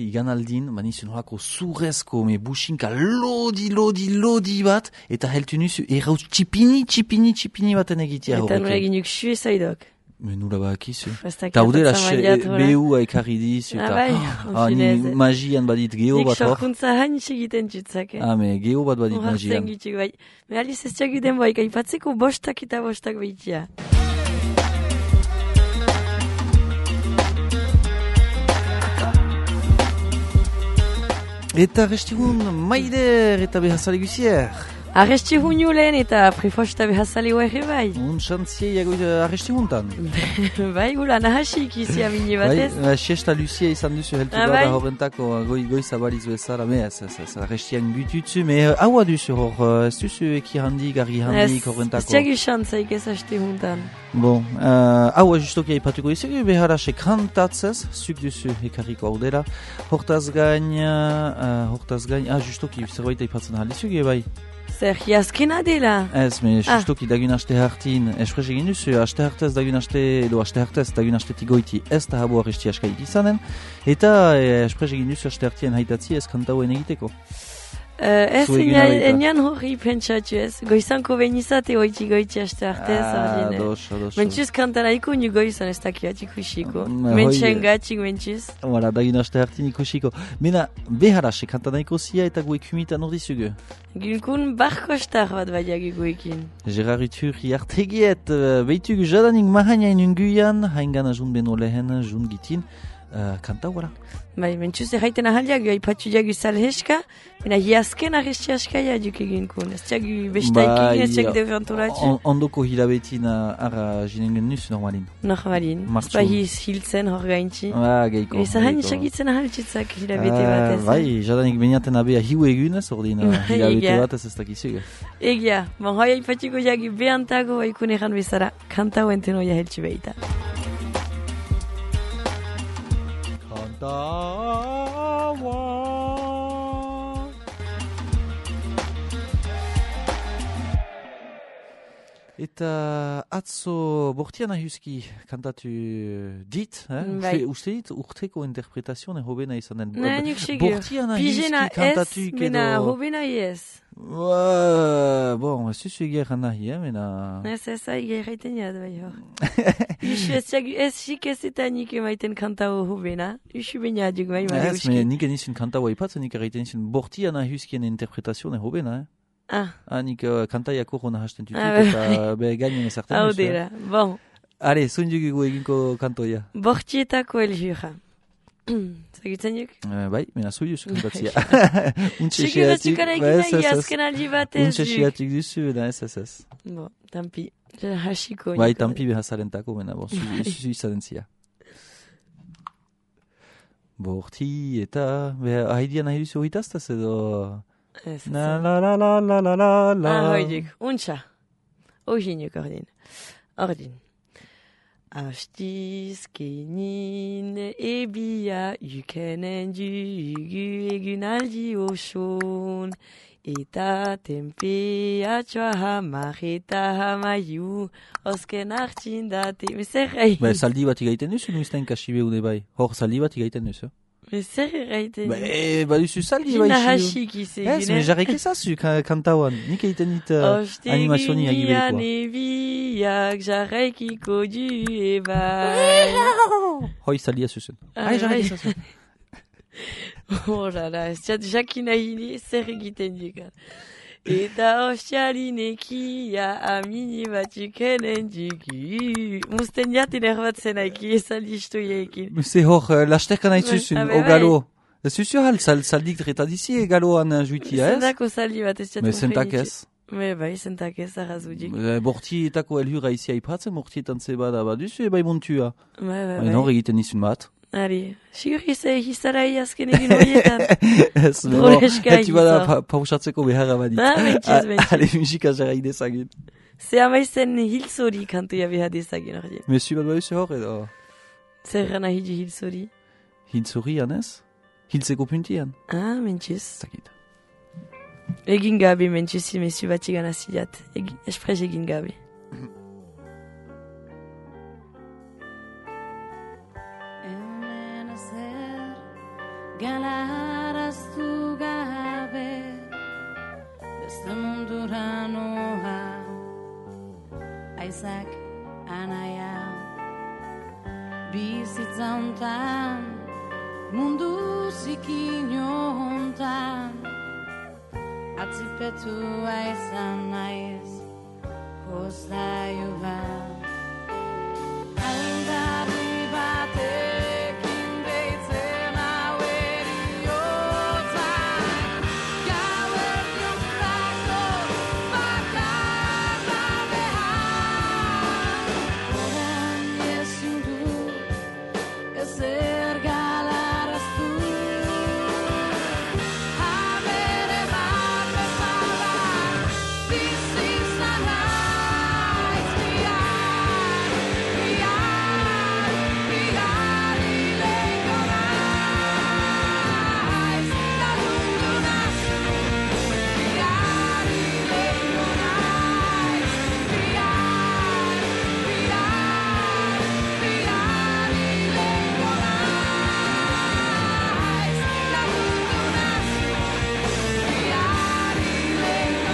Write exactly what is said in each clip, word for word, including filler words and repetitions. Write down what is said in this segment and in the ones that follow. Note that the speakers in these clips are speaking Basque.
igan aldin, manizun horako zurrezko, me businka lodi, lodi, lodi bat, eta heltu nuzu, errauz txipini, txipini, txipini baten egitea horrekin. Eta nure eginuk xue zaidok. Me nula bakizu. Ta udela behu ekarri dizu. Ah, bai, ah, ni magian badit geho bat hor. Nik sorkuntza hain segiten jutzak. Ah, me geho bat badit magian. Horzen gituk, bai. Me aliz ez txaguden bai, kaipatzeko bostak eta bostak behitia. Eta restigun maider eta behazale guzier. Arresti hunulen eta prefosta behazale ere bai. Un xantzie arresti huntan. Bai, gula nahasik izi amini batez. Bai, siesta Lucia izan duzu heltu ah, bada horrentako goi, goi zabalizu ezara, me ez, ez, ez, arrestian gututzu, me haua duzu hor, ez duzu eki handik, argi handik horrentako. Ez tiagu xantzaik ez haste huntan. Bon, uh, haua justokia ipatuko izugu, behar ase kantatzez, zuk duzu ekarriko ordela. Hortaz gain, uh, hortaz gain, ah, justoki, zerbait ipatzen halizugu, bai. Zer, jaskena dela? Ez, me justoki ah. dagun aste hartin, esprez egin duzu, aste hartez dagun aste, edo aste hartez dagun aste tigoiti ez da habu arresti askaik izanen, eta esprez egin duzu aste hartien haitatzi ez kantauen egiteko. Uh, ez enian hori pentsatu ez, goizanko benizate hoiti goiti aste hartez. Ah, dos, dos. Mentxuz kantara iku ni goizan ez dakiat ikusiko. Mentxen gatik mentxuz. Voilà, dagun aste hartin ikusiko. Mena, beharase kantana ikosia eta gue kumitan ordizugu. Ginkun barkostar bat badiagi guekin. Gerard Iturri artegiet, behitugu jadanik mahainain unguian, haingana jun beno lehen, jun gitin, uh, kanta wala. Bai, mentxuz erraiten ahaliak, haipatxu diagu salheska, mena hiazken arresti askaia duk eginkun. Ez diagu bestaik egin, ez diagu deventuratxu. Ondoko hilabetin ara jinengen nuz normalin. Normalin. Ez ba hiz hiltzen hor gaintzi. Ah, geiko. Ez ahain isagitzen ahaltzitzak hilabete bat ez. Bai, jadanik beniaten abea hiu egunez, ordin hilabete bat ez ez dakizugu. Egia, bon hoi haipatxuko diagu behantago haikun egan bezara, kanta huenten hoia heltsu behita. Tawa Eta atzo bortian ahuski kantatu dit, eh? Bai. Uste dit urteko interpretazioa hobena izan den. Ne, nik segu. Bortian ahuski kantatu edo... Mena hobena ez. Uh, bon, ez zuzu eger nahi, eh, mena... Ez ez eger haiten jad, bai hor. Usu ez jagu, ez sik ez eta nik emaiten kantao hobena. Usu baina aduk bai, mali uski. Ez, nik enizun kantao haipatzen, nik erraiten izun bortian ahuskien interpretazioa hobena, eh? Ah. Ah, nik uh, kantaiako hona hasten tutuk ah, eta be gainen ezartan. Hau dira, bon. Are, zundugu eginko kantoia. Bortietako eljura. Zagitzen juk? Uh, bai, mena zuiuz kantatzia. Untxe xeatik. Azken aldi bat ez Untxe xeatik duzu, eda ez ez ez. Bo, tampi. Hasiko. Bai, tampi behazarentako, mena, bo, zuizu izadentzia. Borti eta, beha, haidian nahi duzu hoitaztaz edo... La la la la la la la la. Ah, hoidik. Untxa. Oginuk ordin. Ordin. Astizkenin ebia yukenen dugu egun aldi oson. Eta tempeatua hamar eta hamaiu. Osken hartzin date. Mezer gai. Ba, saldi bat igaiten duzu, nuizten kasibe ude bai. Hor, saldi bat igaiten duzu. Mezer gaiten. Ba, e, ba duzu saldi bai. Gina hasik izi. Ez, me jarrek ezazu kantauan. Nik egiten dit uh, animazioni agibeikoa. Ostegun nebiak jarrekiko du ebai. Hoi saldia zuzen. Hai, jarrek ezazu. Horara, ez txat jakina hini zer egiten dukan. Eta ostialinekia amini batukenen dugu. Musten jaten erbatzen aiki ezaldistu jeekin. Ze hor, lasterkan haituzun, o galo. Ez zuzu hal, saldik retadizi galoan juitia ez? Zendako saldi bat ez txatu. Me zentak ez? Me bai, zentak ez arrazudik. Bortietako elhura izi haipatzen, bortietan zebada baduzu ebai montua. Bai, bai, bai. Hor egiten izun bat. Ari, sigur izai hizarai azken egin horietan. Ez, mebo, heti bada pausatzeko beharra badi. Ah, mentxiz, mentxiz. Ale musika jarra idezagin. Ze amaizen hilzori kantuia behar dezagin hori. Mesu bat baduzu hor edo? Zer gana hidi hilzori? Hilzori anez? Hilzeko puntian? Ah, mentxiz. Zagit. Egin gabe mentxizi mesu bat igan azidat. Esprez egin gabe. galaraztu gabe beste mundura noa aizak anaia bizitza hontan mundu zikin hontan atzipetua izan naiz kostaio bat aldarri batekin deitzen hau eriotzan gauerdiuntako bakarra behar orain ezin du ezer galaraztu habere bat bezala bizi izan naiz bihar bihar bihar hileko naiz lagundu nazu bihar hileko naiz bihar bihar bihar hileko naiz lagundu nazu bihar hileko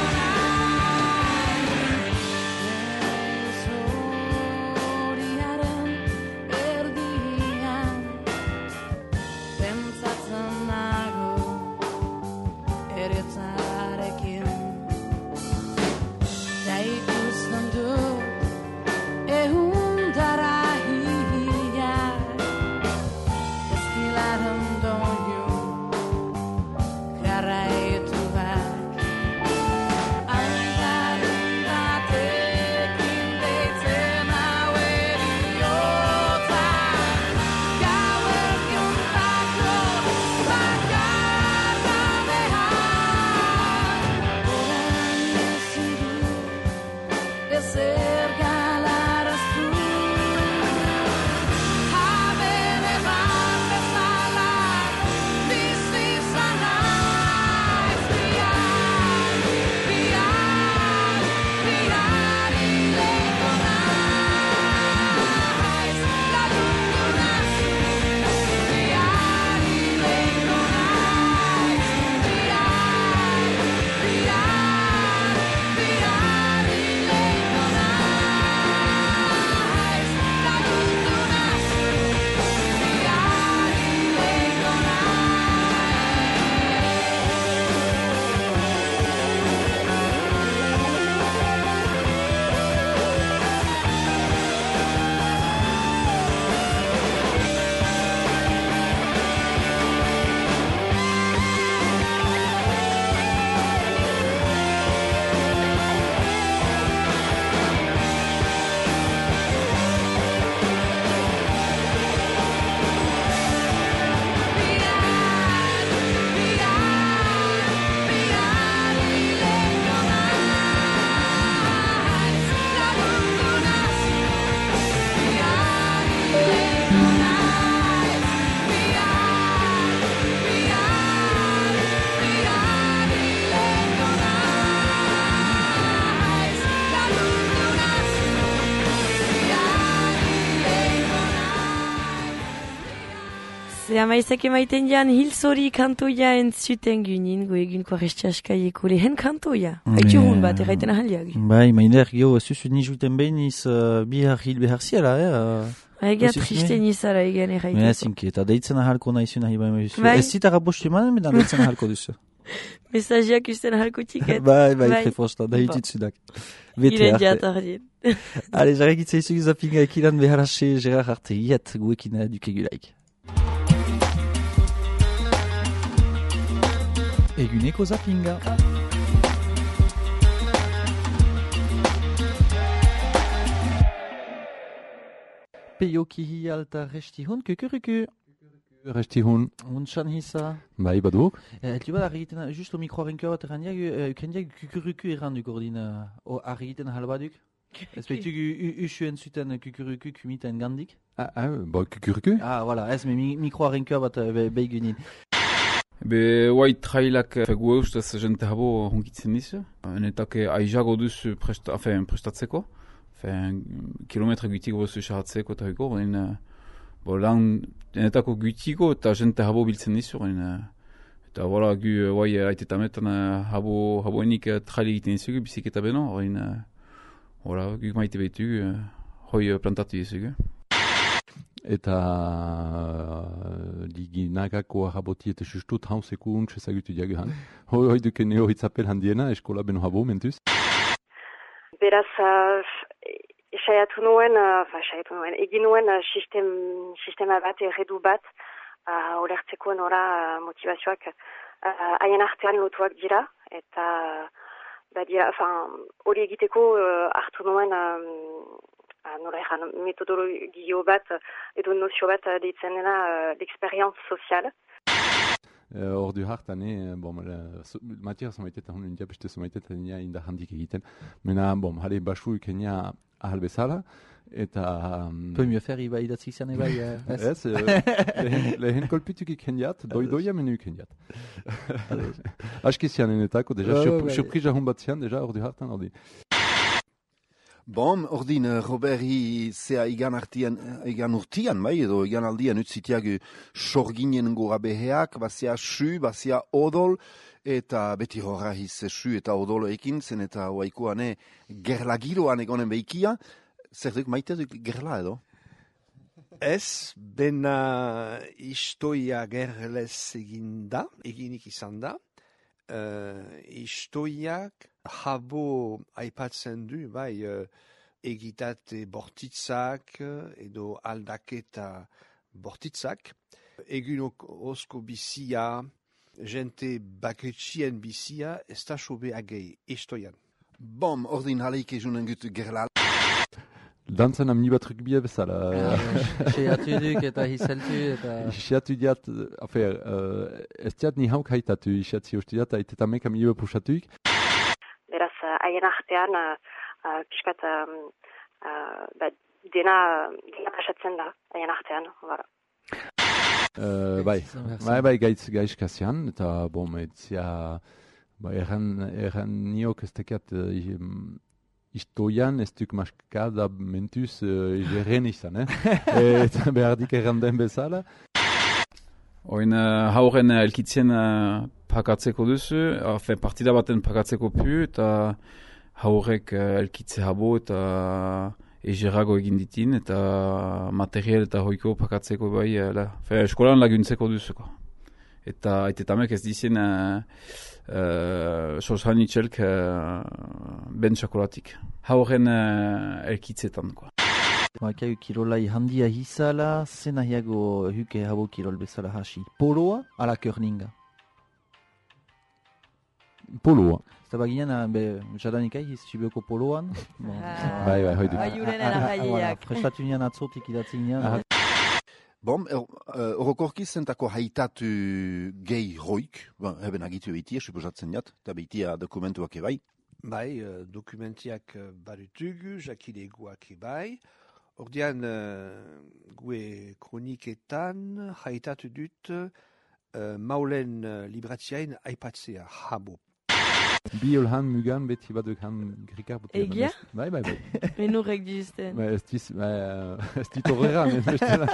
naiz zoriaren erdian pentsatzen nago eriotzarekin da ikusten dut ehundara hiak ezkilaren doinu jarraituak aldarri batekin deitzen hau eriotzan gauerdiuntako bakarra behar orain ezin du ezer galaraztu habere bat bezala bizi izan naiz bihar bihar bihar hileko naiz lagundu nazu bihar hileko naiz bihar bihar bihar hileko naiz lagundu nazu bihar hileko Ze amaizek emaiten jan hilzori kantoia entzuten gynin, goegun korestiaskaieko lehen kantoia. Haitu hun bat, erraiten ahaliak. Bai, mainder, gio, zuzu nijuten behin iz uh, bihar hil behar ziala, eh? Ega triste nizara egen erraiteko. Mena zinki, eta deitzen ahalko nahizu nahi bai maizu. Bai. Ez zitara bostu emanen, mena deitzen ahalko duzu. Mesajiak usten ahalko tiket. Bai, bai, trefosta, da hititzudak. Bete Iren arte. jatardien. Ale, jarragitzea izu gizapinga ekilan behar ase, Gerard arte, iet guekin dukegulaik. Eguneko zapinga. Peio kihi alta resti hun kukuruku. Resti hun. Untsan hisa. Bai, baduk. Eh, tu bada argiten, just o mikroarenko bat errandiak, ukendiak kukuruku errandu ordin, o argiten halbaduk. Ez baitu usuen zuten kukuruku kumiten gandik. Ah, ah, ba, kukuruku? Ah, voilà, ez me mikroarenko bat beigunin. Be, white trailak fegu eustaz jente habo hongitzen nizu. Enetak aizago duz presta, afen, prestatzeko. Afen, kilometre gutik bozu xaratzeko eta hiko. Bo, lan, enetako gutiko eta jente habo biltzen dizu, uh, eta voilà, gu, uh, bai, aitetametan uh, habo, haboenik uh, trali egiten dizugu, biziketa beno, horrein, uh, voilà, gu maite behitu, uh, hoi uh, plantatu dizugu. Eta liginagako ahaboti eta justu traunzeko untxe zagutu diaguhan. Hoi hoi duken nehoitzapel handiena, eskola beno habo, mentuz? Beraz, uh, saiatu nuen, uh, saiatu nuen, egin nuen uh, sistem, sistema bat, erredu bat, uh, olertzeko nora uh, motivazioak uh, haien artean lotuak dira, eta badira, hori egiteko uh, hartu nuen um, nola egan, metodologio bat, edo nozio bat deitzen dena uh, l'experience sozial. Ordu uh, hartan, eh, bom, Matias somaitet hon india beste somaitet nia inda handik egiten. Mena, bom, hale basu ikenia ahal bezala, eta... Um, Peu mieux faire, iba idatzi izan ebai, ez? Ez, lehen, lehen kolpituk ikeniat, doi-doia menu ikeniat. Aski zianenetako, deja, surprisa hon bat zian, deja, ordu hartan, ordi. Bon, ordin, Roberti zea igan artian, igan urtian, bai, edo igan aldian utzitiak sorginen gora beheak, bazia su, bazia odol, eta beti horra hiz su eta odol ekin, zen eta oaikoane gerlagiroan egonen behikia. Zer duk maite duk gerla edo? Ez, bena istoia gerlez eginda, eginik izan da. Uh, istoiak habo aipatzen du, bai, uh, egitate bortitzak edo aldaketa bortitzak. Egunok osko bizia, jente baketxien bizia, ez da sobe agei, istoian. Bom, ordin haleik ezunen gut gerla. Dantzan amni bat rukbia bezala. Seatu duk eta hizeltu eta... Seatu diat, afer, ez diat ni hauk haitatu, seatu diat, eta mek amni bat pusatuik. Beraz, haien artean, uh, piskat, um, uh, ba, dena, dena pasatzen da, haien artean, voilà. Uh, bai, bai, bai, gaitz gaizkazian, eta bom, etzia, ba, erran, erran niok ez tekiat, uh, Istoian ez duk maskada mentuz uh, jeren izan, eh? Eta behar dik erranden bezala. Oin uh, hauren uh, elkitzen uh, pakatzeko duzu, afen partida baten pakatzeko pu, eta haurek uh, elkitze habo eta uh, egerago egin ditin, eta material eta hoiko pakatzeko bai, uh, fe, eskolan laguntzeko duzuko. Eta aitetamek ez dizien uh, uh, sosan itxelk uh, ben txakolatik. Hauren uh, elkitzetan, koa. Maikau kirolai handia hizala, zen ahiago huke habo kirol bezala hasi. Poloa, ala körninga? Poloa. Eta baginan, be, jadanikai hiz txibioko poloan. Bon, Ah. Bai, bai, hoi du. Aiuren ala jaiak. Prestatu nian atzotik idatzen nian. Bom, orokorki er, uh, zentako haitatu gehi roik, bon, eben agitu egitia, suposatzen jat, eta behitia dokumentuak ebai. Bai, uh, dokumentiak uh, barutugu, jakileguak ebai. Ordean, uh, gue kroniketan haitatu dut uh, maulen uh, libratiain aipatzea habo. Bi olhan mugan beti baduk han grikar botea. Egia? Bai, bai, bai. Menurek dizten. Bai, ez diz, bai, ez dit horrera, men bestela.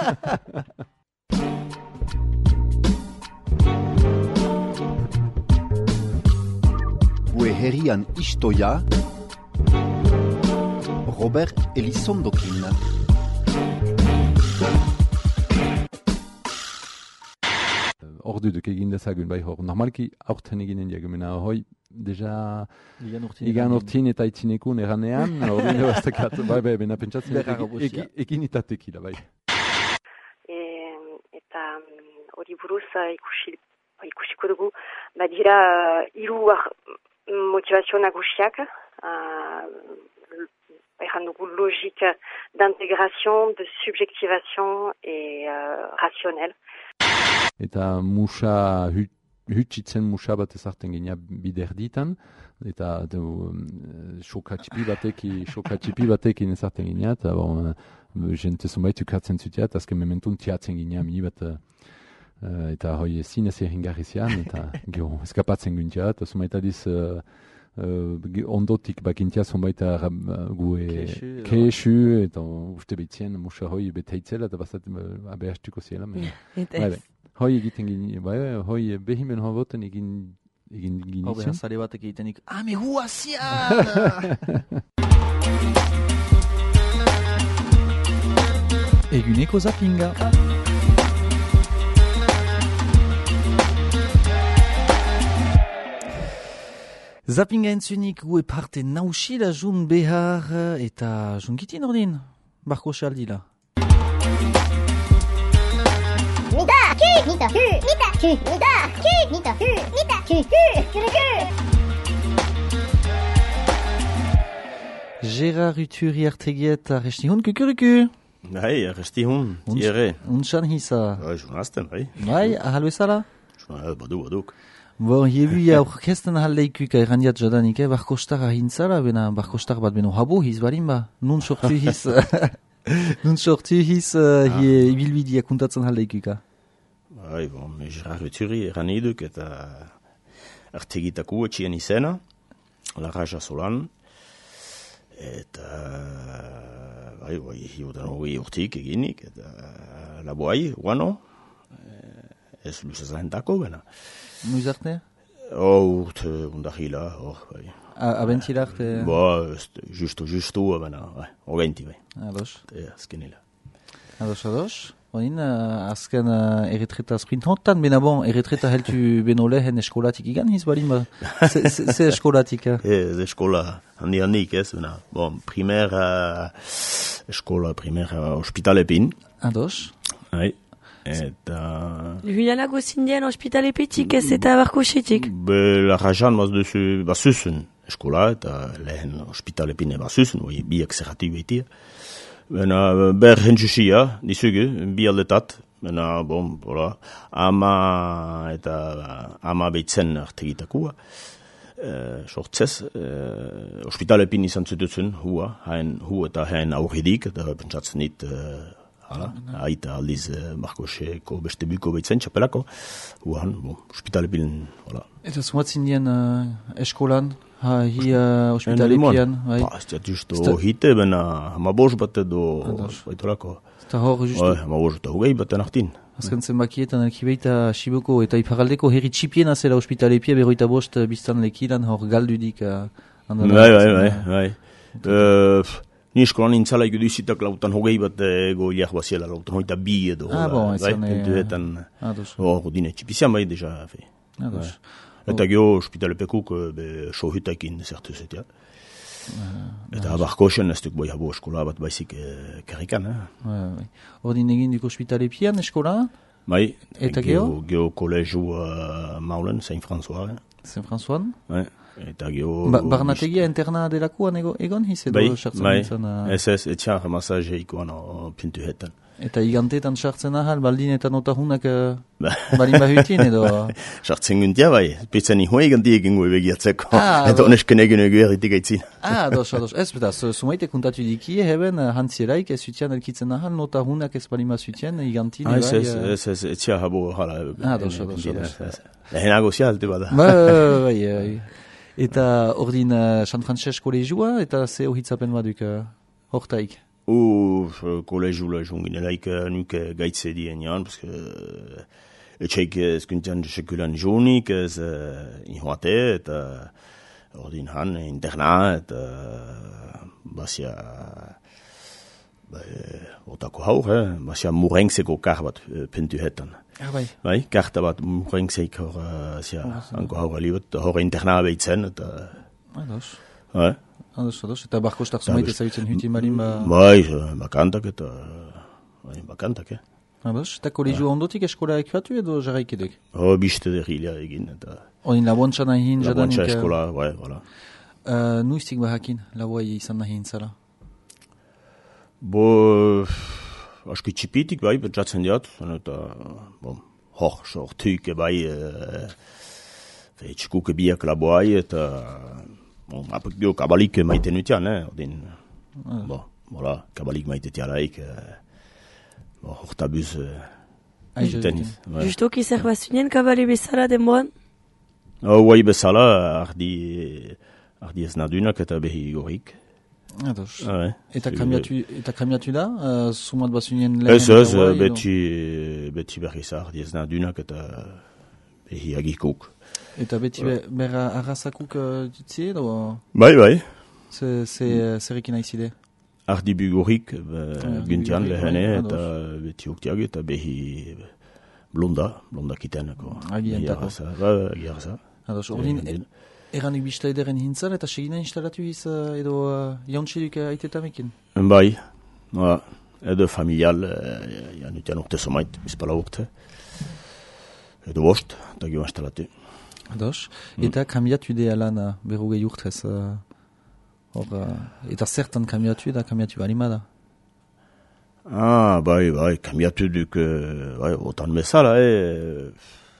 Gue herrian istoia, Robert Elizondokin. Ordu duk egin dezagun, bai hor. Normalki aurten eginen diagumena, hoi, deja... Igan urtin. Igan urtin eta itzinekun eranean, ordin ebaztekat, bai, bai, bena pentsatzen, Berrago guztia. egin itatekila, bai. E, eta hori buruz uh, ikusi, ikusiko dugu, badira uh, hiru uh, motivazio nagusiak, uh, erran dugu logik d'intégration, de subjectivation et uh, rationnel. Eta musa, hutsitzen musa bat ezartzen gina biderditan, eta xokatxipi bateki, xokatxipi batekin ezartzen gina, eta bon, jente zumait ukatzen zutiat, azken mementun tiatzen gina mi bat, uh, eta hoi zinez erringarri zian, eta gero eskapatzen guntia, eta zumaita diz uh, uh, ge- ondotik bakintia zonbait uh, gue Kesu, edo. kesu, eta uste behitzen musa hoi beteitzela, eta bazat uh, abehastuko ziela. me- Eta Bai, ez. bai. Hoi egiten gini, bai, bai, hoi behimen hoboten egin egin Hau behar ginitzen. zare batek egitenik, ah, me hua zian! Eguneko zapinga. Zapinga entzunik gue parte nausila jun behar eta jungitin ordin. Barko xaldila. Nita, ku, nita, ku, nita, ku, nita, ku, nita, ku, nita, ku, ku, ku, ku. Gérard Uturi artegiet arresti hun kukuruku. Bai, erresti hun, Uns- tiere. Untsan hisa. Bai, journalisten, bai. Bai, ahal bezala? Journal, Badu, baduk. Bon, jebu ya orkesten ahaleikuka errandiat jadanik, eh, barkostar ahintzara, bena barkostar bat beno habo hiz barin ba. Nun sortu hiz, nun sortu hiz, uh, hie ibilbidia kuntatzen ahaleikuka. Bai, bon, me Gerard Uturi eran iduk eta artegitako etxien izena, Larraja Solan, eta bai, bai, hiotan hori urtik eginik, eta laboai, guano, ez luzazahentako, bena. Nuiz arte? Oh, urte undahila, hor, bai. Abentira arte? Ba, ez, justu, justu, bena, bai, hogeenti, bai. Ados, E, azkenila. ados, ados. Oin, uh, azken uh, erretreta sprint hontan, bena bon, erretreta heltu beno lehen eskolatik igan hiz barin ba. Ze- ze ze eskolatik, eh? Ez eskola handi handik, ez, bena, bon, primer uh, eskola, primer uh, ospitalepin, Ados. bai, eta Huianago zindian ospitalepetik ez eta barkosetik. be Larrajan baz duzu, bazuzen eskola, eta lehen ospitalepin bazuzen, oi, biak zerrati behitia. Bena, ber hentsusia, dizugu, bi aldetat, bena, bon, bola, ama eta ama behitzen artegitakua. Uh, sortzez, uh, ospitalepin izan zututzen, hua, hain, hu eta hain aurridik, eta pentsatzen dit, uh, hala, aita aldiz uh, Markoseko beste buko behitzen, txapelako, huan, bon, ospitalepin, hala. Eta zumatzen dien uh, eskolan, ha, hi uh, ospitalekian, bai. Pa, ez diat justo Ez da- hite, bena, hama bost bat edo, Ados. baitolako, Eta hor, justu, oi, hama bost eta hogei baten artin. azken zenbakietan elkibeita Siboko eta iparaldeko herri txipiena zela ospitalepia berroita bost uh, biztan lekilan hor galdudik uh, handala. Bai, bai, bai, bai. Uh, ni eskolan nintzala ikuduzitak lautan hogei bat ego liak baziela, lautan hogeita bi edo. Ah, bon, bai, ezan, eh, pentuetan, Ados, hor, dine txipizian bai, deja, fe. ados. Eta geho, ospitalepekuk, eh, be, sohutakin zertu zetia. Eta barkosen ez duk bai habo eskola bat baizik eh, karrikan, eh? Bai, bai. Ordin egin duk ospitalepian eskola, Bai, Eta geho, geho koleju uh, Maulen, Saint-François, eh? Saint-François. Bai. Eta geho... Ba, barnategia interna delakoan ego, egon hiz edo Bai, sartzen bai, nintzen, uh, ez ez, etxan ramasaje ikoan o, pintu hetan. eta igantetan sartzen ahal, baldin eta notahunak uh, Ba. balin bahutin edo... Sartzen guntia bai, pitzen ihoi ganti egin gue begiatzeko. Ah, Eta ba. honesken egin egu erritik aitzin. Ah, ados, ados. Ez, beta, zu- zumaite kuntatu dikie, heben, uh, hantzieraik ez zutian elkitzen ahal, notahunak ez balima zutian, igantin, Ah, ez bai, ez, uh, ez ez, etxia habo hala. Ah, ados, ados, ados. Lehenago zialte bada. Bai, bai, bai, bai. Eta ordin uh, San Francesco lejua, eta ze ohitzapen baduk uh, hortaik. U, kolegiula junginelaik nuke gaitze dien jan, parce que etxeik ezkuntian sekulan jonik, ez uh, inhoate, eta ordin han interna, eta basia ba, otako haur, eh? basia murengseko kar bat eh, pentu hetan. Ah, bai. Bai, karta bat murengsek hor, uh, zia, anko haur alibot, hor interna behitzen, eta... Ados. Bai, Ados, ados. Eta barkostak zumaite zabitzen hutin balin ba... bai, bakantak eta... Bai, bakantak, eh? Ados. Eta kolegioa ondotik eskola ekuatu edo jarraikedek? Oh, biste derrila egin, eta... Oin labontxa nahi hin jadanik... Labontxa eskola, bai, voilà. Uh, nuiztik bahakin, laboai izan nahi hintzala. Bo, aski txipitik, bai, betxatzen diat, eta, bon, hor, sortuik, bai, e, txikuke biak laboai, eta, bon, apek dio kabalik maiten utian, eh, ordin, bon, voilà, kabalik maite tialaik, e, bon, hortabuz, e, Aizu egiten, egiten. bai. Justoki zer bazunien kabale bezala denboan? Oh, bai bezala, ardi, ardiez nadunak eta behi gorik. Ados. Ah, ouais. Eta C'est- kamiatu, eta kamiatu da, uh, sumat bazunien lehen. Ez ez, eta guai, edo- beti, beti berriz ardiez nadunak eta behi agikuk. Eta beti be, berra arrazakuk uh, ditzi edo? Bai, bai. Ze, ze, zerrekin aizide? Ardi bugurik, ardi guntian bugurik, lehene, bai, eta beti uktiak, eta behi blonda, blonda kitenako. Agientako. Bai, agiarza. Ados, ordin, eranik bista ederen hintzal eta segina instalatu iz uh, edo uh, jauntxerik uh, aitetamekin? Bai, ba, edo familial, eh, janutian urte somait, bizpala urte. Edo bost, eta gio instalatu. Ados, eta kamiatu de alan uh, berrogei urtez. Uh, hor, uh, eta zertan kamiatu da kamiatu balimada? Ah, bai, bai, kamiatu duk, eh, bai, otan bezala, eh,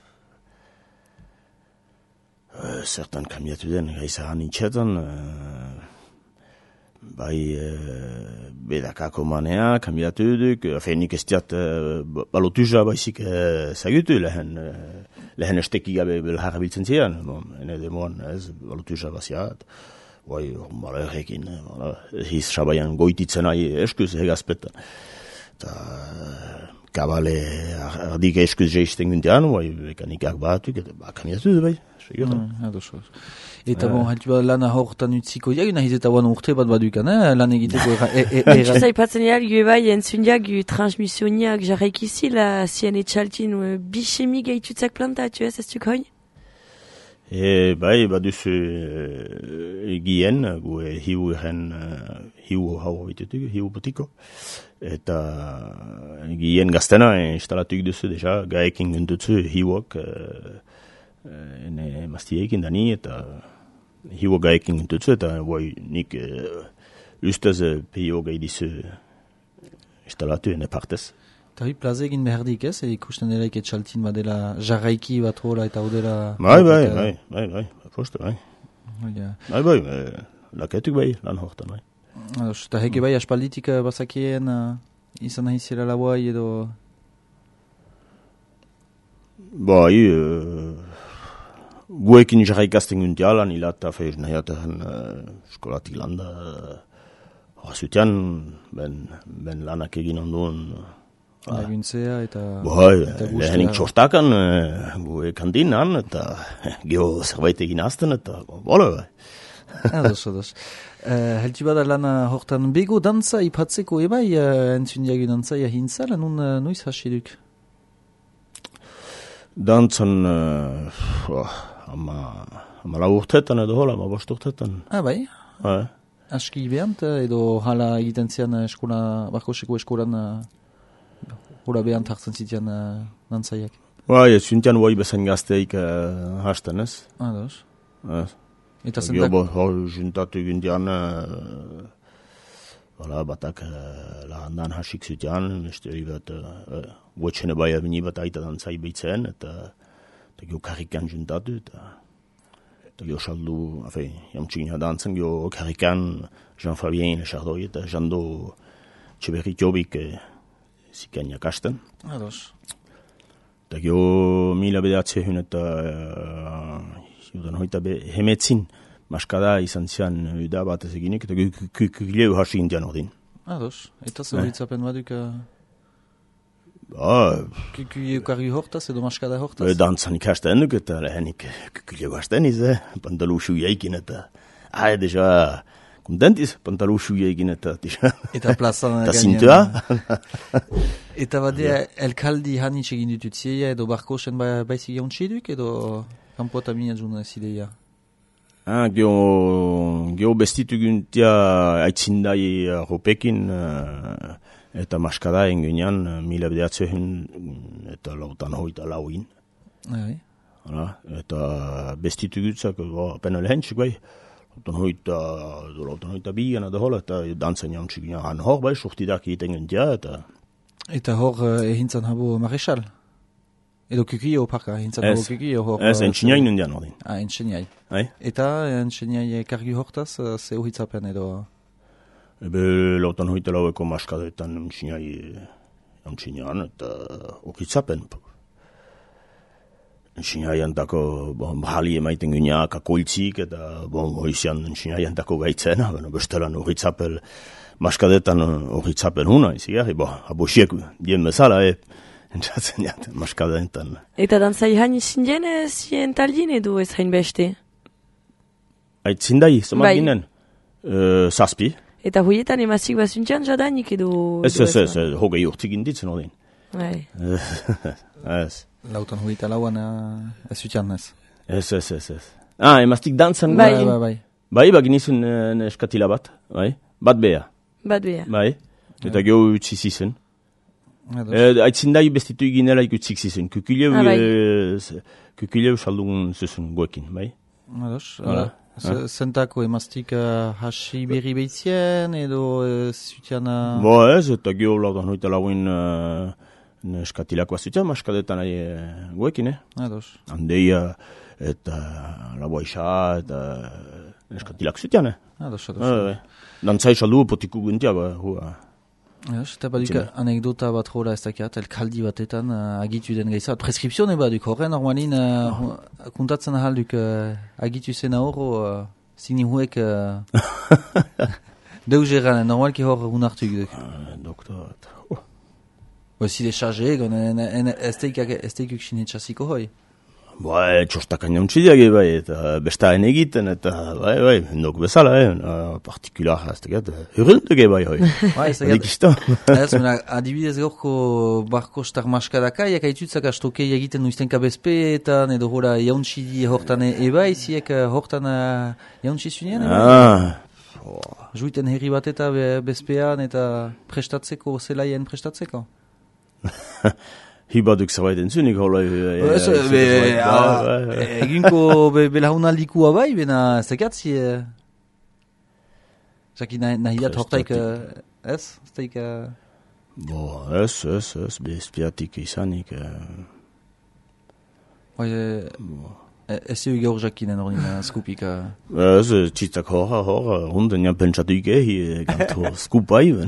Uh, zertan kamiatu den, gaizahan intxetan, uh, bai, uh, bedakako manea, kamiatu duk, afe nik ez diat uh, balotuza baizik uh, zagutu, lehen, uh, lehen esteki gabe belharra biltzen ziren, bon, ene demoan ez, balotuza baziat, bai, bala errekin, uh, hiz sabaian goititzen nahi eskuz hegazpetan. Eta, uh, kabale ardik eskuz jeizten guntean, bai, mekanikak batuk, eta ba, kamiatu du bai. Mm, ados, ados. Eta bon, haltu bat lana hortan utziko jak, nahiz eta guan urte bat badukan, eh? Lan egiteko era... E, e, Txuz aipatzen egal, gu bai, entzundiak, gu transmissioniak jarraikizi, la sien etxaltin, uh, bixemi gaitutzak plantatu ez, ez duk hoi? E, bai, baduzu e, gien, gu e, hiu eren, uh, hiu hau bitutuk, hiu botiko. Eta gien gaztena e, instalatuk duzu deja, gaekin gundutzu hiuak, uh, ene mastiekin dani, eta hiu gaekin gundutzu, eta bai, nik uh, ustez uh, pio gai dizu instalatu ene partez. Eta hoi plaze egin behardik ez, ikusten delaik etxaltin badela jarraiki bat hola eta hodela... Bai, bai, bai, bai, bai, poste, bai. Ja. Bai, bai, e, laketuk bai, lan hortan, bai. Ados, eta heke bai aspalditik uh, bazakien uh, izan nahi zela lauai edo... Bai, uh, guekin jarraikazten guntialan, hilata feiz nahiaten uh, skolatik landa, uh, azutian, ben, ben lanak egin onduen, Ah. Laguntzea eta... Bai, lehenik txostakan, uh, gue kandinan, eta geho zerbait egin azten, eta bola, bai. Ados, ados. Uh, Heltu bada lana hortan bego dantza ipatzeko ebai, uh, entzundiagu dantza jahintzala, nun uh, noiz hasiduk? Dantzan, uh, oh, ama, ama lau urtetan edo hola, ama bost urtetan. Ah, bai? Bai. Aski behant, edo hala egiten zian eskola, barkoseko eskolan... Uh, Hora behant hartzen zitean uh, dantzaiak. Bai, ez zuntian bai bezain gazteik uh, hasten ez. Ados. Ez. Eta Gio zendak... bo, hor juntatu gundian, uh, wala, batak uh, lahandan hasik zutian, beste hori bat, uh, guetxene bai abini bat aita dantzai behitzen, eta, eta gio karrikan juntatu, eta, eta gio saldu, afe, jamtxigin dantzen, gio karrikan, Jean-Fabien Chardoi, eta Jando Txeberrik jobik, uh, zikainak hasten. Ados. Eta gio mila bedatze hun eta uh, judan hoita be hemetzin maskada izan zian da bat ez eginik, eta gio kukileu hasi indian ordin. Ados. Eta zer hitzapen baduk... Ba... Kukileu karri hortaz edo maskada hortaz? Dantzan ikasten duk eta lehenik kukileu hasten iz, eh? Pantalu xuiaikin eta... Ah, deja... Kontentiz, pantalu xuiaikin eta... Eta plazan... Eta zintua. Eta badea, elkaldi hanitz egin ditut zieia edo barkosen ba, baizik jauntxiduk edo kanpoata minazun zideia? Ah, gio, gio bestitu guntia aitzindai ropekin uh, eta maskada engunean uh, mila bedatzehen eta lautan hoita lauin. Ai. Hala, eta bestitu gutzak, oh, apena lehentsik bai. Lautan hoita, lautan hoita bigan edo hola, eta dantzen jantsik han hor bai, sortidak egiten guntia, eta... Eta hor uh, ehintzan habo marechal? Edo kukio parka, ehintzan habo kukio hor... Ez, entxiniai nundian ordin. Ah, entxiniai. Hai? Eta entxiniai kargi hortaz, uh, ze uhitzapen edo... Ebe lautan hoita laueko maskadetan entxiniai jantsinian, eta uhitzapen. Sinaiantako, bon, bahali emaiten gina, kakoiltzik, eta, bon, hoizian sinaiantako gaitzena, bueno, bestelan horritzapel, maskadetan horritzapel huna, izigarri, bo, abosiek, dien bezala, e, entzatzen jat, maskadetan. Eta dantzai hain zindien zien taldin edo ez hain beste? Aitzindai, zomat Bai. ginen, uh, zazpi. Eta hoietan emazik bazuntzian jadanik edo... Ez, edo ez, ez, ez, hogei urtik inditzen odin. Bai. Ez. Lautan hogeita lauan uh, ez zutian ez. Ez, ez, ez, ez. Ah, emaztik dantzan. Bai. Bai, bai, bai. Bai, bagin izan uh, neskatila bat, bai. Bat beha, Bat beha. bai. Eta geho utzi zizen. Ados. Eh, aitzindai bestitu eginela ikutzik zizen. Kukileu, Ah, bai. eh, kukileu saldun zuzun goekin, bai. Ados. Hala. Z- Zentako emaztik uh, hasi berri behitzien edo ez zutian... Uh... Bo ez, eta geho lautan hoita lauin uh, neskatilako azutia, maskadetan nahi uh, goekin, eh. Ados. Handeia eta laboaixa eta neskatilak zutian, eh. Ados, ados. Bai, bai. Dantzai saldu potiku guntia, ba, hua. Ados, eta baduk Txena. anekdota bat jora ez dakiat, elkaldi batetan uh, agitu den gaizat. Preskripsione baduk, horren normalin uh, kuntatzen ahalduk uh, agitu zena horro uh, zini huek uh, deus eran, normalki hor unartu duk. Uh, doktor, Ba, zide charge egon, ez teikuk sine txasiko hoi. bai, txostak anauntsideak bai, eta bestaan egiten, eta bai, bai, nok bezala, eh, uh, partikular, ez tegat, hurrentuk bai, hoi. Ba, ez Adik dakiat. isto. Ez, mena, adibidez gorko barko star maskadaka, jak aitutzak astokei egiten nuiztenka bezpeetan, edo hora jauntsi hortan eba, iziek hortan jauntsi zunien, Ah, juiten herri bat eta be, bezpean eta prestatzeko, zelaien prestatzeko. hibaduk zerbait entzunik, hola. Ez, be, a- eginko be- belaunaldikua bai, bena ez dakiat zi... Zaki nahi dat hortaik, eh, ez? Ez daik... eh, Bo, ez, ez, ez, bezpiatik izanik. eh, Bai, eh, ez zeu gaur jakinen hori skupik. eh. Ez, txitzak horra, horra, hunden ja pentsatu ikehi, gantu skupai, ben.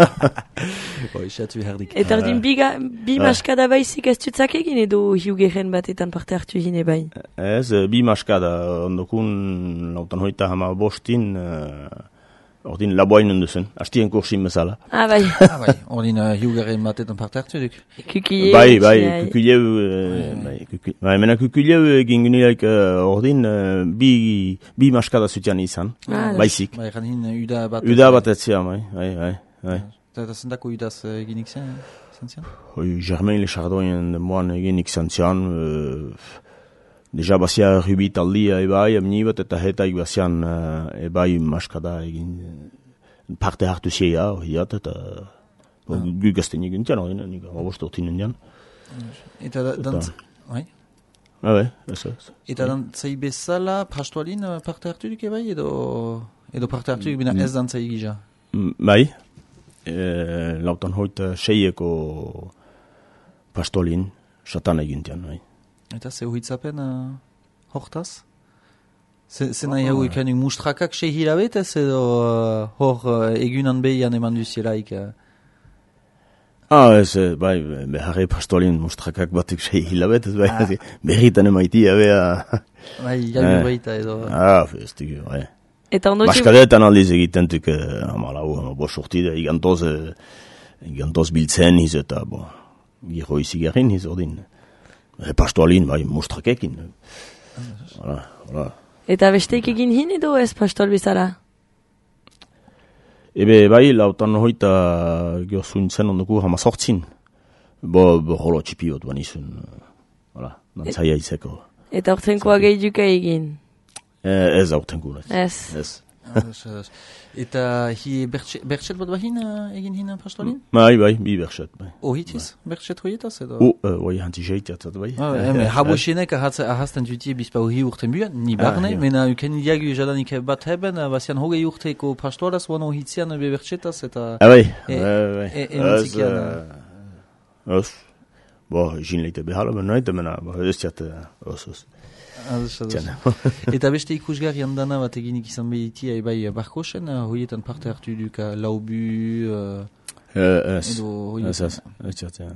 Bai, xatu herdik. Eta erdin biga, bi maskada baizik ez dutzak egin edo hiugeren batetan parte hartu gine bai. Ez, eh, bi maskada, ondokun, lautan hoita hama bostin, uh, ordin laboainen duzen, hastien kursin bezala. Ah, bai. Ah, bai, ordin uh, hiugaren batetan parte hartu duk. Kukie. Bai, bai, kukuleu, eh, bai, kuku- bai, mena kukuleu egin gunilaik uh, ordin, uh, bi, bi maskada zutian izan, Ah, baizik. Bai, janin uda bat... Uda bat etzia, bai, bai, bai, bai. Eta zendako udaz uh, eginik zen, zentzian? Hoi, Germain Lechardoien moan eginik zantzian, uh, deja bazia rubi taldia ebai, amni bat eta hetaik bazian uh, ebai maskada egin uh, parte hartu zia, horiat, eta uh, gu gazten egin tian, hori, nik amabost ortinen dian. Eta da- dantz... Bai? Ah, bai, ez, ez. Eta dantzai bezala, prastualin uh, parte hartu duk ebai, edo... Edo parte hartu duk, bina ez dantzai gija. Mm, Bai, e, lautan hoita seieko pastolin, satan egin tian, bai. Eta ze hitzapen uh, hortaz? Ze, ze nahi hau ikanik mustrakak sei hilabetez edo uh, hor uh, egunan behian eman duzielaik? Uh, Ah, ez, eh, bai, beharre pastolin mustrakak batik sei hilabetez, bai, ah. Berritan emaitia, beha... bai, jaiu Eh. baita edo... Ah, ez dugu, bai. Eta ondo Maskadetan aldiz egiten tuk, eh, amalau, amabos urtide, igantoz, eh, igantoz biltzen hiz, eta, bo, giro izigarrin hiz, ordin. E, pastolin, bai, mustrakekin. Hala, hala. Eta besteik egin hin edo ez pastol bezala? Ebe, bai, lautan hoita geozuintzen ondoku hama sortzin. Bo, bo, holo txipiot ban izun, hala, nantzaia izeko. Eta ortenkoa gehi duka egin? Eh, ez aurtenku, ez. Ez. Ez. Ados, ados. Eta hi bertxet bat bahin uh, egin hin pastolin? Bai, bai, bi berxet, bai. Ohitiz, bertxet hoietaz edo? O, uh, oi, hanti jeitiatzat, bai. Ah, eme, habosienek ahazten dutie bizpa hi urten buan, ni barne, Ah, ja. mena uken diagu jadanik bat heben, uh, bazian hogei urteko pastoraz, wan ohitzian be bertxetaz, eta... Ah, bai, E- bai, bai. e- Ez, emantzikian, eh, ez. Bo, jin leite behala, ben nahi, mena, bo, ez jat, ez, ez. Ados, ados. Tjena. Eta beste ikusgarri handana bat eginik izan behitia ebai barkosen, uh, hoietan parte hartu duka laubu, uh, Eh, Ez, edo ez, hoietan. ez, ez jat, ja.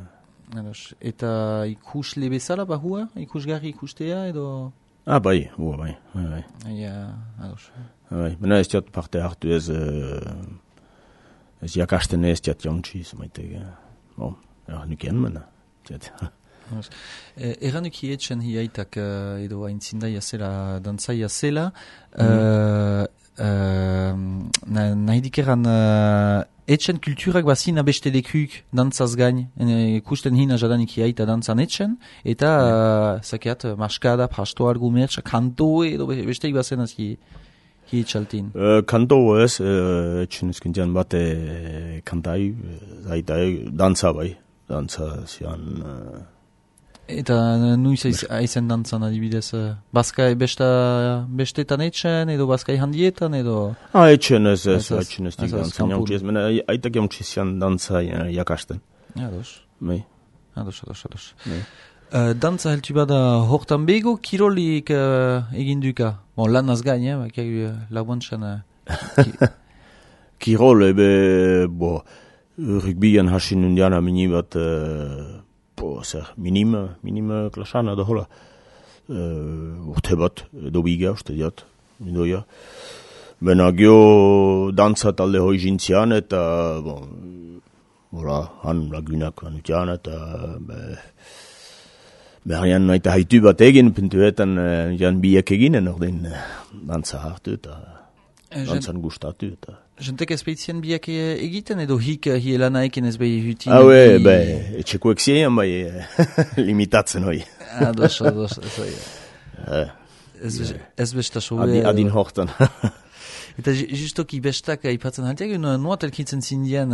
Ados. Eta ikusle bezala, bahua? Ikusgarri ikustea, edo... Ah, bai, hua, bai, bai, bai. Ja, ados. Bai, baina ez diat parte hartu ez, uh, ez jakasten ez diat jauntziz, maite, bon, er nukien mena, diat. Erranuki etxen hiaitak uh, edo haintzindaia zela, dantzaia zela, mm. uh, uh, nahi dikeran uh, etxen kulturak bazina beste lekuk dantzaz gain, ikusten hina jadanik hiaita dantzan etxen, eta uh, zakeat, maskada, prastoar, gumertsa, kanto edo besteik bazen hi, hi etxaltin. Uh, kanto ez, uh, etxen ezkintian bate kantai, zaita, dantza bai, dantza zian... Uh, Eta nuiz aizen dantzan adibidez, bazkai besta, bestetan etxen, edo bazkai handietan, edo... Ah, etxen ez, ez, etxen ez dik dantzan jauntzi ez, mena aitak jauntzi zian dantza jakasten. Ados. Bai. Ados, ados, ados. Uh, dantza heltu bada hortan bego, kirolik uh, egin duka. Bon, lan az gain, eh, bakai uh, labuantxan... Uh, ki... Kirol, ebe, bo, rugbyan hasin undiana mini bat... Uh, Po, zer, minima, minima klasan edo hola. Uh, urte bat, edo biga, uste diat, idoia. Bena gio dantza talde hoi jintzian, eta, bon, hola, han lagunak anutian, eta, be, berrian naita haitu bat egin, pintuetan, uh, jan biak eginen, ordin, dantza hartu, eta, dantzan gustatu, eta... Jentek ezpeitzien biak egiten, edo hik hielanaekin ez behi hutin? Ah, we, be, etxekoek zien, bai, limitatzen hoi. Ados, ados, ez bai. Ez besta sobe... Adin hortan. Eta justoki bestak aipatzen haltiak, noat elkitzen zindian,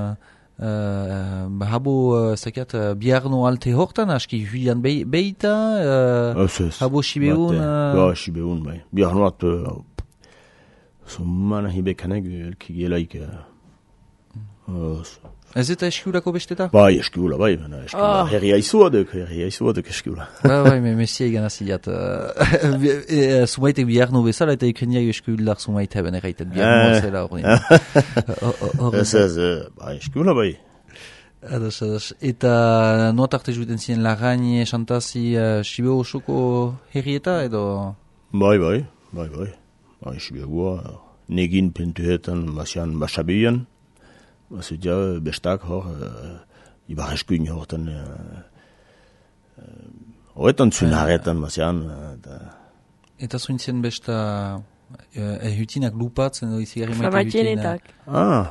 habo, zakat, biarno alte hortan, aski huian beita, habo Sibeun... Ba, Sibeun, bai. Biarno at... Zumana hibekanek elki gelaik... Ez eta eskiulako besteta? Bai, eskiula, bai, eskiula. Oh. Herri haizuadek, herri haizuadek eskiula. Ba, bai, me mesia egan azilat. Zumaitek biarno bezala eta ikeniak eskuular zumaite ben erraitet biarno zela horrein. Ez ez, bai, eskiula, bai. Ados, ados. Eta notarte juiten ziren lagaini, esantazi, Sibeo osoko herrieta edo? Bai, bai, bai, bai. Bai, Sibeua, negin pentuetan, basian basabian, basutia bestak hor, uh, ibarreskuin hortan, horretan uh, zunaretan, basian. Uh, Eta zuintzen besta uh, ehutinak lupatzen, edo izi garri maite Flamatienetak. Ah.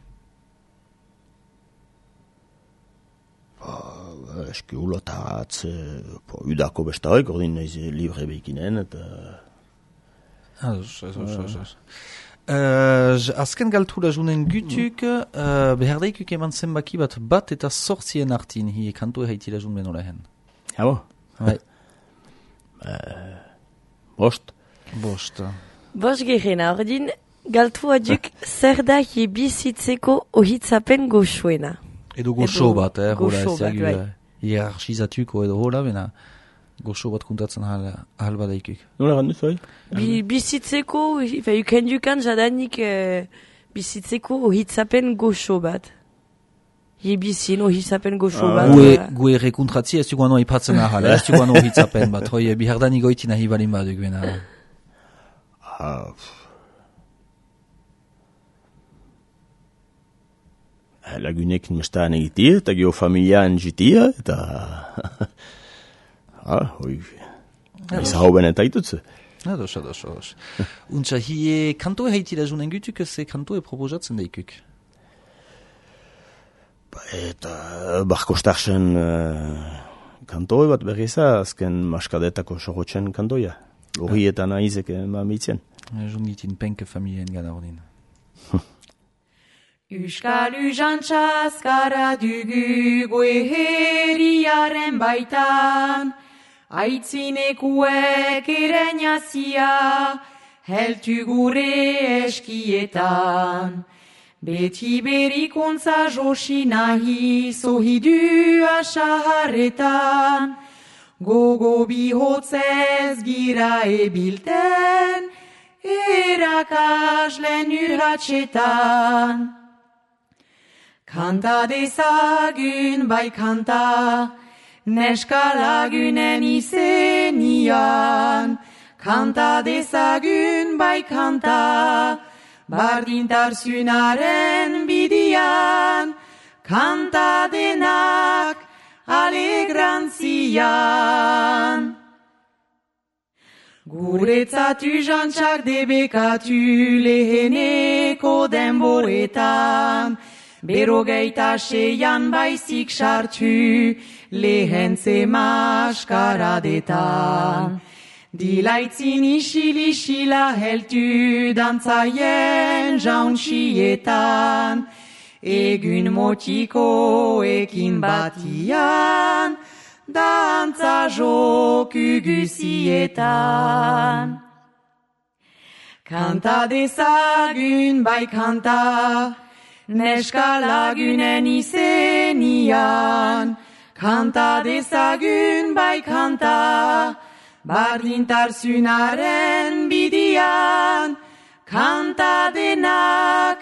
Uh, Eskiula taratz, uh, udako bestaik, ordin naiz libre behikinen, eta... Ados, ados, ados. Uh, azken galtura junen gutuk, uh, behar daikuk eman zenbaki bat bat eta sortzien artin hi kantu haitila jun beno lehen. Habo? Bai. Uh, bost? Bost. Bost gerena, ordin, galtua duk zer da hi bizitzeko ohitzapen goxoena. Edo goxo bat, eh, hola, goxo bat, bai. Hierarchizatuko edo hola, bena. Goxo bat kuntatzen ahal, ahal badaikuk. Nola ganduz, bai? Bi, bizitzeko, uken dukan jadanik eh, bizitzeko ohitzapen goxo bat. Hi bizin ohitzapen goxo bat. Gue, gue rekuntratzi ez duguano ipatzen ahal, ez duguano ohitzapen bat. Hoi, bihardan igoiti nahi balin baduk bena. Ah, lagunekin mestaan egitia, eta geofamiliaan jitia, eta... Ah, hoi, izan hau benen taitutze. Ados, ados, ados. Untsa, hie kantoe haitila junen gutuk, ze kantoe proposatzen daikuk? Ba, eta barkostarsen uh, kantoe bat berriza, azken maskadetako sorotzen kantoia. Horietan aizek mamitzen. Jungitin penke familien gana ordin. Euskalu jantzaz gara dugu goe herriaren baitan, aitzinekuek erenazia, heltu gure eskietan. Beti berikuntza josi nahi zohidu asaharretan, gogo bihotzez gira ebilten, erakaslen urratxetan. Kanta dezagun bai kanta, neska lagunen izenian. Kanta dezagun bai kanta, bardintasunaren bidian. Kanta denak alegrantzian. Guretzatu jantxak debekatu leheneko denboretan. Berogeita seian baizik sartu lehen zemaskaradetan. Dilaitzin isil-isila heltu dantzaien jauntxietan. Egun motikoekin batian, dantza joku guzietan. Kanta dezagun bai kanta, neska lagunen izenian. Kanta dezagun bai kanta, bardintasunaren bidian. Kanta denak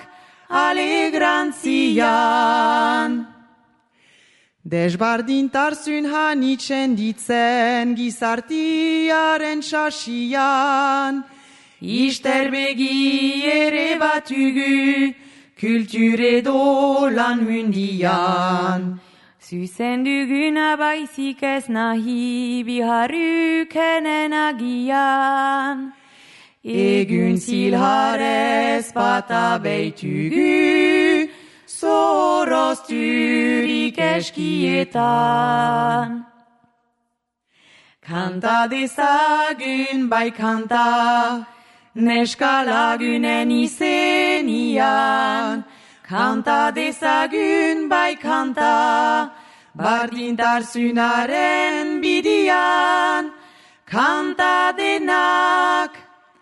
alegrantzian. Desbardintasun hanitzen ditzen gizartiaren sasian. Isterbegi ere batugu kultur edo lan mundian. Zuzenduguna baizik ez nahi biharukenen agian. Egun zilharez bata beitugu, zorozturik eskietan. Kanta dezagun bai kanta, neska lagunen izenian. Kanta dezagun bai kanta, bardintasunaren bidian. Kanta denak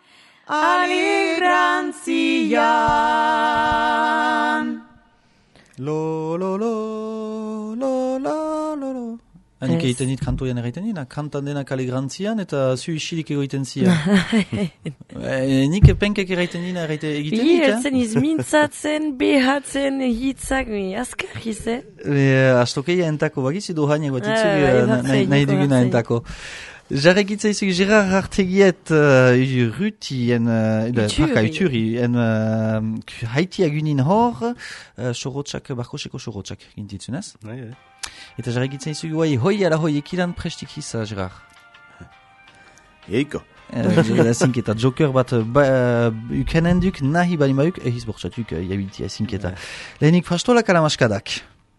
alegrantzian. Lo, lo, lo, lo, lo, lo, lo. Hanik egiten dit kantoian egiten dina, kantan denak alegrantzian eta zu isilik egoiten zia. e, nik penkek egiten dina egiten dit. Bi, eltzen izmintzatzen, behatzen, hitzak, mi, azkar hize. E, Astokeia entako bagiz edo haine bat itzuk nahi duguna entako. Jarrekitza izuk Gerard Artegiet uh, Rutien, uh, parka Uturi, en uh, haiti agunin hor, uh, sorotxak, barkoseko sorotxak gintitzun ez? Bai, bai. Eta jarrekitza izuk guai hoi ala hoi ekilan prestik hiza, Gerard. Eiko. Zinketa, joker bat ba, ukenenduk nahi bali mauk, ehiz bortxatuk jabiltia zinketa. Lehenik fastolak ala maskadak?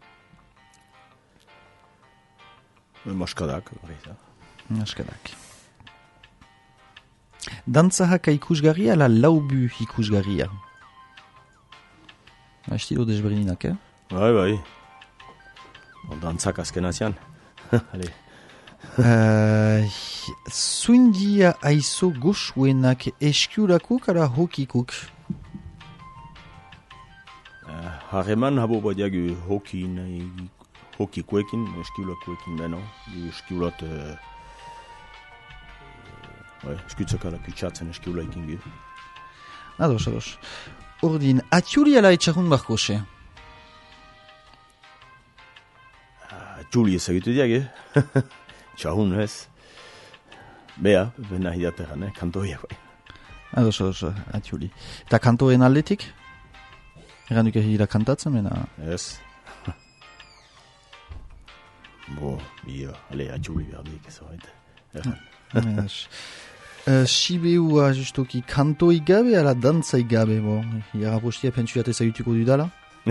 Maskadak, horreza. Maskadak. Dantzahaka ikusgarria ala laubu ikusgarria? Estilo desberdinak, eh? Bai, bai. Dantzak azken azian. Allez. Uh, Zuindia aizo goxuenak eskiurakuk ala hokikuk? Harreman habo badiagu hokin, hokikuekin, eskiulakuekin beno. Eskiulat... Ouais, eskutzak ala kutsatzen eskiulaikin gu. Ados, ados. Ordin, atiuli ala etxarun barko, xe? Atiuli ezagutu diag, eh? Txahun, ez? Bea, bena hidateran, eh? Kantoia, bai. Ados, ados, atiuli. Eta kantoen aldetik? Eranduk egila kantatzen, mena? Ez. Bo, bia, ale, atiuli berdik, ez horret. Erran. Uh, Sibeua justoki kantoi gabe ala dantzai gabe, bo, jara postia pentsuat ezagutuko dudala?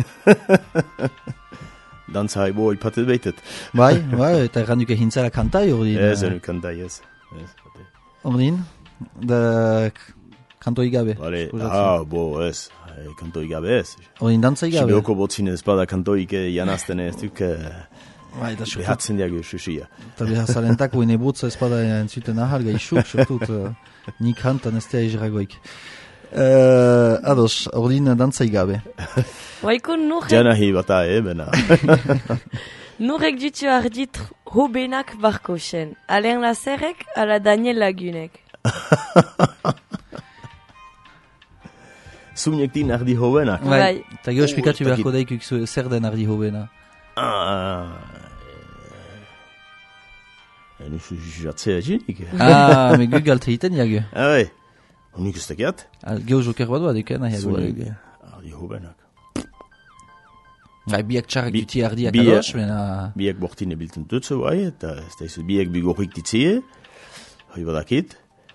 Dantza haibo ipatet behitet. Bai, bai, eta erranduke hintzara kantai ordin. Ez, enu kantai, ez. Ordin, da kantoi gabe. Vale, ah, bo, ez, kantoi gabe ez. Ordin dantzai gabe. Sibeoko botzin ez bada kantoik janazten ez duk... Bai, da surtut. Behatzen diago susia. Eta behazalentako ene botza espada entzuten ahal gai xuk, surtut uh, nik hantan ez tea izragoik. Uh, ados, ordin dantzai gabe. Baiko nurek... Janahi bata, eh, bena. Nurek ditu ardit hobenak barko zen. Alain Lazerek, ala Daniel Lagunek. Zuinektin ardi hobenak. Bai. Eta gero esplikatu Oh, ez beharko daikuk zu- zer den ardi hobena. Ah, en usu jatzea eginik. Ah, me guk galte egiten jage. Ah, bai. Unik ez tekiat? Geo joker bat duadek, eh, nahiago. Zuinek ardi hobenak. Bai, biak txarrak Bi- duti ardiak bi- ados, bena... Biek bortine biltzen dutzu, bai, eta ez da izu biek bigorrik ditzie, hoi badakit.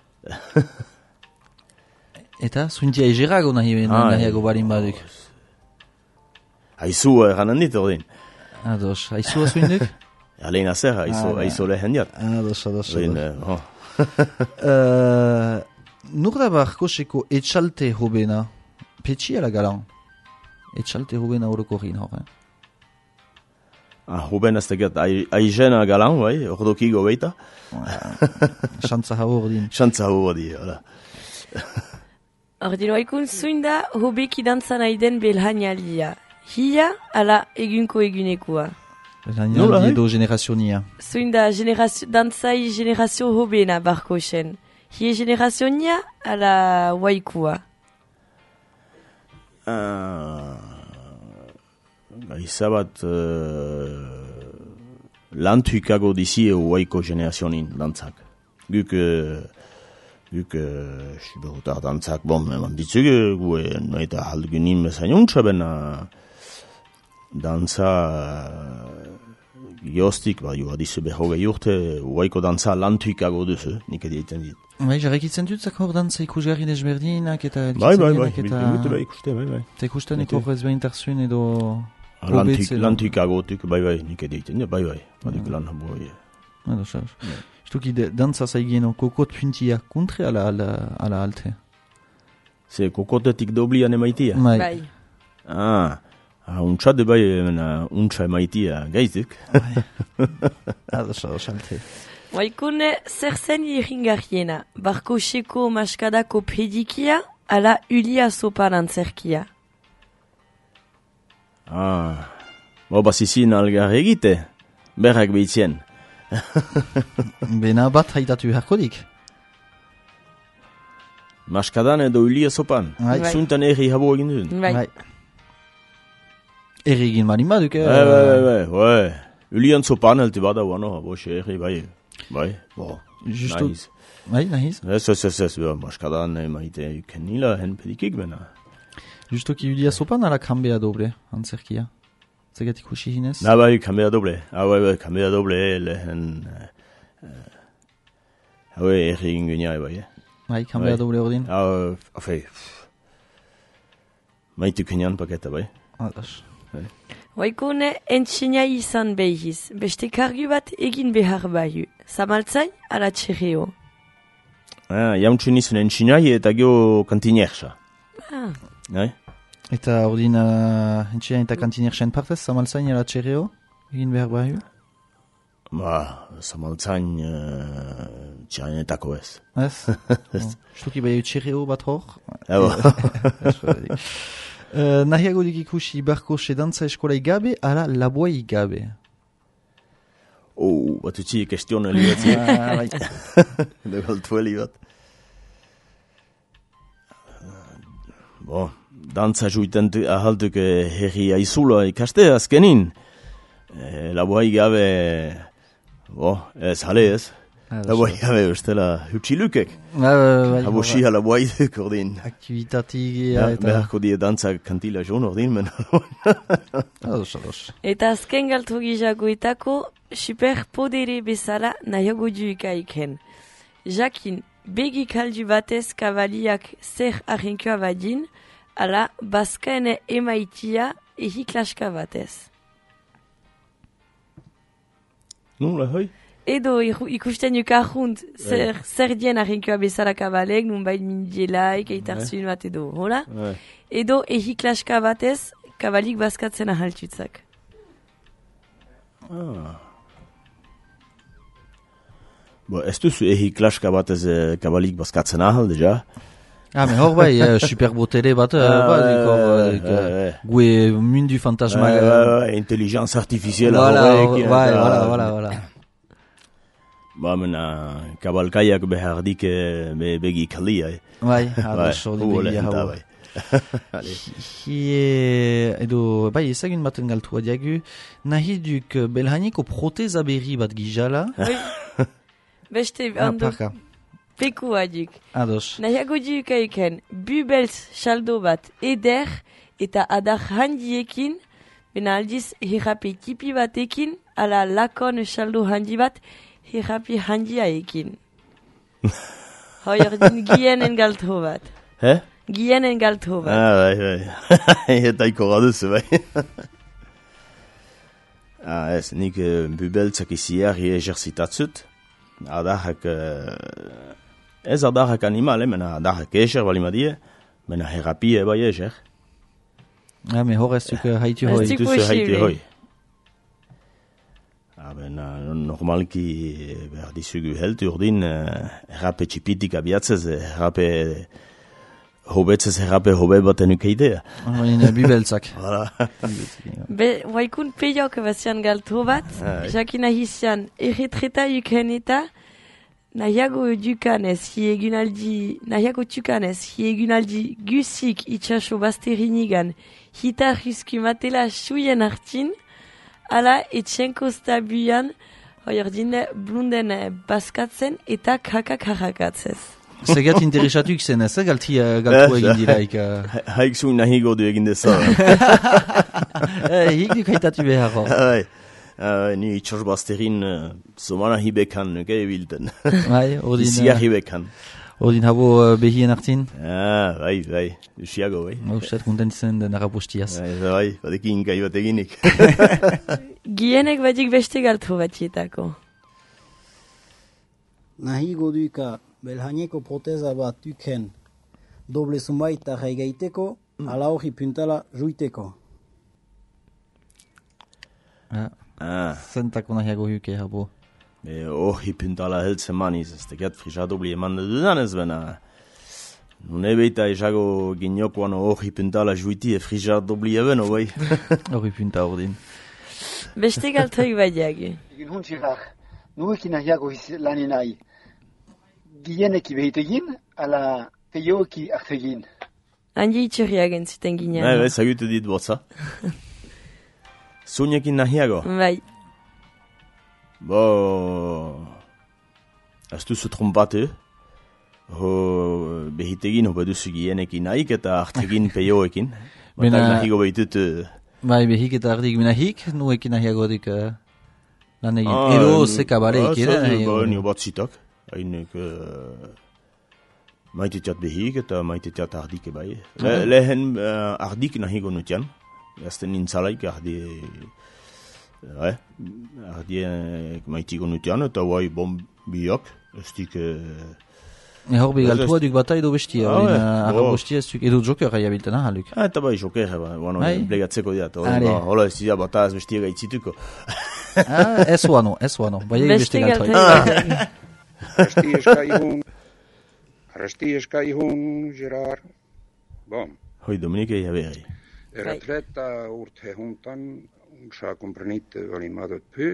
Eta, zuintia egerago nahi, Ah, nahiago barin baduk. Haizu eranen dit ordin. Ados, haizua zuinduk? Alein azer, haizu, Ah, haizu lehen diat. Ados, ados, Ordin, ados. eh, oh. Uh, Nur da barko seko etxalte hobena, petxi ala galan? Etxalte hobena horoko rin hor, eh? Ah, hoben ez tekiat, aizena galan, bai, ordoki gobeita. Xantza hau ordin. Xantza hau di, hola. Ordino haikun zuinda hobeki dantza nahi den belhainalia. Hia ala egunko egunekua. Nola, Belhain eh? edo generazionia. Zuinda generazio, dantzai generazio hobena barkosen. Hie generazionia ala waikua. Ah, Izabat uh, lantuikago dizie uaiko generazionin dantzak. Guk, uh, guk, uh, siberutar dantzak, bon, eman ditzuge, gu nahi eta haldugunin bezain untsa bena dantza uh, giostik, ba, joa dizu behogei urte, uaiko dantza lantuikago duzu, nik edietan dit. Bai, jarrekitzen dut zak hor dantza ikusgarri desberdinak eta... Bai, bai, bai, eta... biltu bai ikuste, bai, bai. Eta ikusten eko ezberdintasun edo... Lantik, hobetzen. lantikagotik, bai, bai, nik edietan, bai, bai, badik lan habo, Ados, ados. Stuki dantza zaigeno kokot puntia kontre ala, ala, ala alte. Ze kokotetik doblian emaitia? Bai. Bai. Ah, ah untsa de bai, mena, untsa emaitia gaizik. Ados, ados, alte. Waikune zer zen iringarriena, barkoseko maskadako pedikia ala ulia sopan antzerkia. Ah, bo basizin algar egite, berrak behitzien. Bena bat haitatu beharkodik. Maskadan edo ulia sopan. Bai. Zuntan erri habo egin dut. Bai. Erri egin marin baduk, eh? Bai, bai, bai, bai. Ulian sopan helte bada wano habo xe erri, bai. Bai, bo, Justo... nahiz. Bai, nahiz? Ez, ez, ez, ez, maskadan emaite kenila hen pedikik bena. Justo ki ulia sopan ala kambea doble, antzerkia. Zegat ikusi hinez? Na bai, kambea doble. Ah, bai, bai, kambea doble, lehen... Ah, bai, erri egin genia, bai, eh. Bai, kambea Bai. doble ordin. Ah, afe... Maitu kenian paketa, bai. Ados. Waikune entxina izan behiz, beste kargu bat egin behar baiu. Zamaltzai ala txerreo. Ah, jauntxun izan entxinai eta geho kantinerxa. Ah. Bai? Eta ordin uh, entxean eta kantinerxen partez, zamaltzain ala txerreo? Egin behar bai? Ba, zamaltzain uh, txainetako ez. Ez? Justuki bai txerreo bat hor? Ego. Uh, nahiago dik ikusi barko se dantza eskolai gabe ala laboai gabe. Oh, bat utzi kestion heli bat. Ah, bai. Edo galtu heli bat. Bo, dantza juiten ahalduk herri aizula ikaste azkenin. E, laboai gabe, bo, ez jale ez. Laboai gabe ustela hutsilukek. Habo xia laboai duk ordin. Aktivitatia eta... Beharko die dantza kantila joan ordin, men. Ados, ados. Eta azken galtu gizagoetako superpodere bezala nahiago duikaiken. Jakin, begi kaldu batez kabaliak zer arrenkua badin, ala bazkaene emaitia ehiklaska batez. Nola, hoi? Edo iru- ikusten juk ahunt zer, zer dien arrenkua bezala kabalek, nun bai mindielaik, eitarzuin bat edo, hola? Bai. Edo ehiklaska batez kabalik bazkatzen ahaltutzak. Ah. Bo, ez duzu ehi klaska batez eh, kabalik bazkatzen ahal, deja? Ah, mais hor bai, eh, superbotere bat, eh, Ah, badik hor, eh, badik, eh, eh, eh. gue mundu fantasma. Ouais, ouais, ouais, intelligence artificielle Voilà, horrek, ouais, eta- voilà, voilà, voilà. Ba, mena, kabalkaiak behar dik eh, be, begi kalia, eh. Bai, ados, Bai, hori hu begia lehen da, hau. bai. Hie, edo, bai, ezagin baten galtua diagu, nahi duk belhaniko proteza berri bat gijala. Beste, Ah, ondo, parka. pekua duk. Ados. Nahiago duk eiken, bubelz saldo bat eder eta adar handiekin, bena aldiz herrape tipi batekin, ala lakon saldo handi bat herrape handiaekin. Hoi ordin gienen galto bat. He? Gienen galto bat. Ah, bai, bai. Eta ikorra duzu, bai. Ah, ez, nik uh, bubeltzak iziarri ejerzitatzut. Adarrak, uh, ez adarrak animale, mena adarrak ejer balima die, mena herapie bai ejer. Ja, me hor ez duk haitu hoi. Ez duk Duzu haite posible. hoi. Ah, bena, normalki behar dizugu heltu urdin, uh, herrape txipitik abiatzez, herrape hobetzez herrape hobe baten ukeidea. Hoin bubeltzak. Voilà. Be, waikun peiok bazian galto bat, Ah, jakin nahizian erretreta yuken eta nahiago dukanez, hiegunaldi, nahiago tukanez, hiegunaldi gusik itxaso bazterinigan, hita risku matela suien hartin, ala etxenko stabuan, hoi ordin blunden baskatzen eta kakak harrakatzez. Zegat interesatuk zen, ez galti uh, galtua egin diraik. Uh. Haik zuen nahi godu egin deza. Eh, hik duk haitatu behar hor. Bai, ah, ni itxos bazterin uh, zomana hibekan, nuke ebilten. Bai, ordin, Iziar uh, hibekan. ordin habo uh, behien hartin. Ah, bai, bai, usiago, bai. Ustet kontent zen den arapostiaz. Bai, bai, badekin gai bat eginik. Gienek badik beste galto batietako. Nahi goduka belhaneko proteza bat duken doble zumbaita jaigaiteko, ala hori puntala juiteko. Ja, Ah, zentako nahiago huke habo. be, hori puntala heltzen maniz, ez tekat frisa dobli eman dudan ez bena. Nune beita esago giniokoan hori puntala juiti e frisa dobli ebeno, bai. Hori punta ordin. Beste galtoik badiagu. Egin huntxirrak, nuekin nahiago lanin nahi. Gieneki behitegin, ala peioeki artegin. Handi itxurriak entzuten ginean. Bai, bai, zagutu dit botza. Zunekin nahiago. Bai. Bo, ez duzu trompate. Ho, behitegin hobe duzu gienekin nahik eta artegin peioekin. Bena- Batak nahigo behitut... Uh, Bai, behik eta ardik mina hik, nuekin nahiago dik uh, lan egin. ah, Edo nu- zeka bareik, ah, ere? zazu, nahiago. ba, nio bat zitak. Hainek... Uh, maitetiat behik eta maitetiat ardik bai. Le, lehen uh, ardik nahigo nutian. Ezten nintzalaik ardi... Uh, ardi uh, maitiko nutian eta bai bom biok. Ez dik... Uh, E hor Ez begaltua ez- duk bata edo bestia, Ah, ordin ouais. uh, Bo. arabostia ez duk, edo joker gai abilten ahaluk. Ah, eta bai, joker, ba, bueno, Bai. plegatzeko diat. Are. Hola, ez dira bata ez bestia gaitzituko. Ah, ez wano, ez wano. Bai, egin beste Beste galtoik. galtoik. Arresti eskaihun, arresti eskaihun, Gerard. Bom, Hoi, Dominike, ja berri. retreta urte juntan, unsa komprenit valimadot py.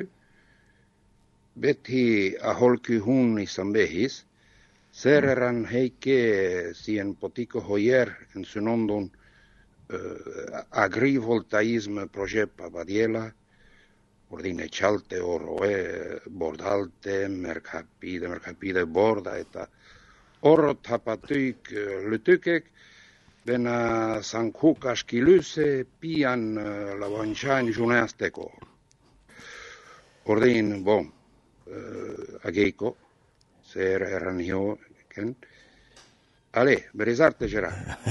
Beti aholky hun izan behis, zer eran heike zien potiko hoyer en synondon uh, agrivoltaisme projepa badiela, ordine txalte oroe, bordalte, merkapide, merkapide borda eta oro tapatuik uh, lutykek, bena sankuk askilyse pian uh, lavanshain juneasteko. Ordin, bom, uh, ageiko, zer erran hio, ken. Ale, berizarte jera.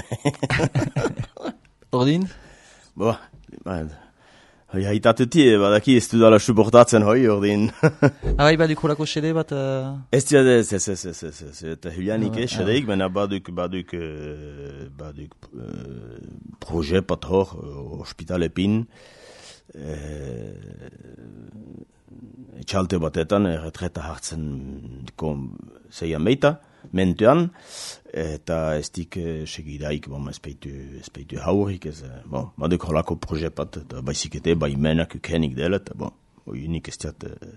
Ordin? Bo, ba, hoi haitatutie, badaki ez dudala suportatzen hoi, ordin. Ah, bai, baduk horako xede bat... Uh... Ez dira, ez, ez, ez, ez, ez, ez, eta Julianik Ah, ez, xedeik, bena baduk, baduk, uh, baduk uh, proje pat hor, uh, ospitalepin, uh, etxalte batetan, erretreta hartzen kom, zeian beita, mentuan, eta ez dik eh, segidaik, bon, ez peitu, ez peitu haurik, ez, eh, bon, baduk holako proje pat, eta baizikete, bai menak ukenik dela, eta bon, hoi nik ez diat, eh,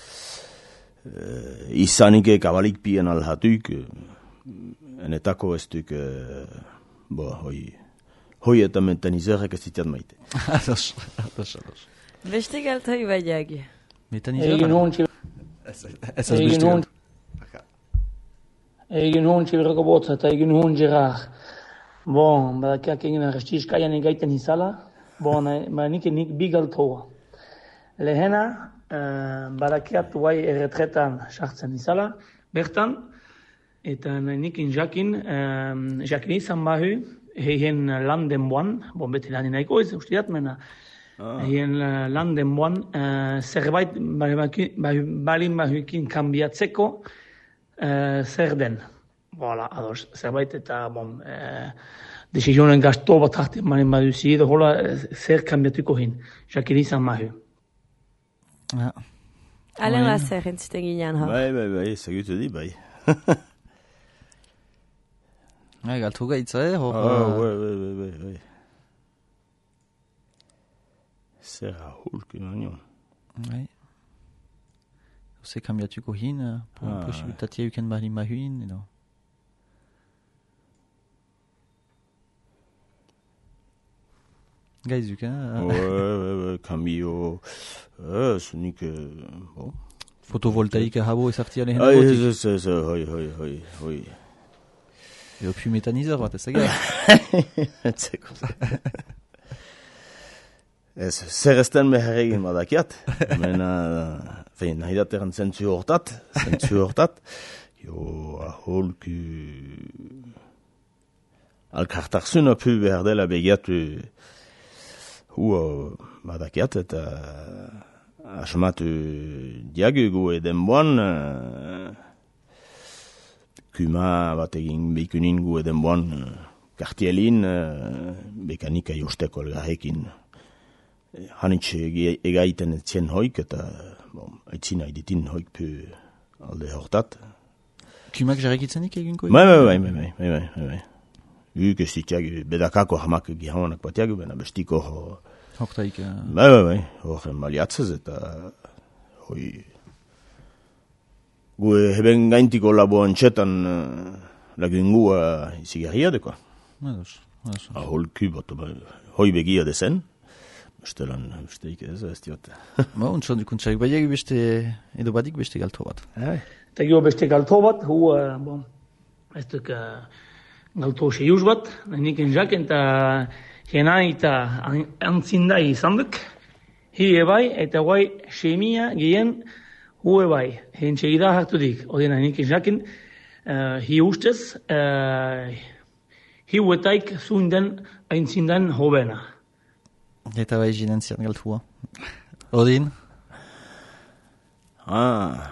eh, izanik kabalik pien alhatuk, eh, enetako ez duk, eh, bo, hoi, hoi eta metanizerrak ez zitiat maite. Ados, ados, ados. Beste galtoi baiak. Metanizerrak? Egin hon txibirako. Ez az beste galtoi. Egin hon txibirako botza eta egin hon jirak. Bon, badakiak egin arrestiz kaian egaiten izala. Bon, ba nik nik bi galtoa. Lehena, uh, badakiat guai erretretan sartzen izala, bertan, eta nik jakin, uh, jakin izan bahu, hehen lan denboan, bon beti lan nahiko ez, usteat mena, hehen ah. lan denboan, uh, zerbait balin bahukin kanbiatzeko uh, zer den. Voilà, ados, zerbait eta, bon, uh, desizionen gasto bat hartzen balin baduzi, edo hola zer kanbiatuko hin, jakin izan bahu. Ja. Alen lazer entziten ginean, ha? Bai, bai, bai, segitu di, bai. Ja, galtu gaitza, eh? Hor, ah, bai, bai, bai, bai, bai. Zer ahulki manion. Bai. Ose kambiatuko hin, ah. Posibilitatea yuken balin bahuin, edo. Gaizuk, eh? Ouais, ouais, ouais, cambio. Euh, ce n'est que bon. Photovoltaïque à habo et sortir les Ah, c'est c'est c'est, oui, oui, oui, oui. Et puis méthaniseur, va ça gars. C'est comme ça. Es ser estan meherregin badakiat. Mena, fein, haidateren zentzu hortat, zentzu hortat. Jo, aholku alkartarsuna pu behar dela begiatu hu badakiat eta asmatu diagugu edenboan kuma bat egin beikunin gu edenboan kartielin bekanika josteko elgarrekin hanitxe egaiten etzien hoik eta bon, aitzina editin hoik pu alde hortat. Kumak jarrekitzenik eginko? Bai, bai, bai, bai, bai, bai, bai. Uk ez ditxak bedakako hamak gihaonak batiak, bena bestiko ho... Hortaik... Bai, bai, bai, horren baliatzez eta... Hoi... Gue heben gaintiko laboan txetan lagungua izigarria dekoa. Ados, ados. Aholku bat, hoi begia dezen. Bestelan, besteik ez, ez diot. Ba, untson dukuntzarik, baiak beste, edo badik beste galto bat. Eta gero beste galto bat, hu, bon, ez duk galto seiuz bat, nik enjaken eta jena eta antzindai izan duk, hi ebai, eta guai semia gehen hu ebai, hen txegida hartu dik, odena nik enjaken, hi ustez, hi huetaik zuinden aintzindan hobena. Eta bai jinentzian galtua. Odin? Ah.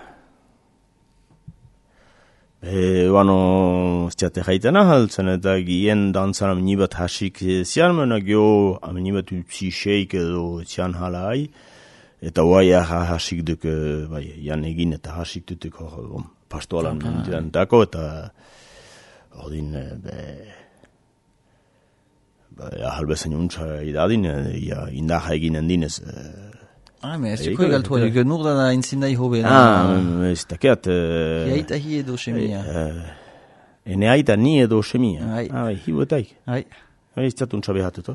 E, bueno, stiate jaitena haltzen eta gien dantzan amnibat hasik zian, mena gio amnibat utzi sheik edo zian halai, eta guai hasik duk, bai, jan egin eta hasik dutuk hor, pastoalan mendian dako, eta odin, be... halbezen untsa idadin, ja, indaja eginen dinez. Ah, me, ez txeko egaltua, genur da intzindai hobe. Ah, ez takeat... Iaita hi edo semia. Ene aita ni edo semia. Ai. Ah, hi buetaik. Ai. Ez txat untsa behatuto.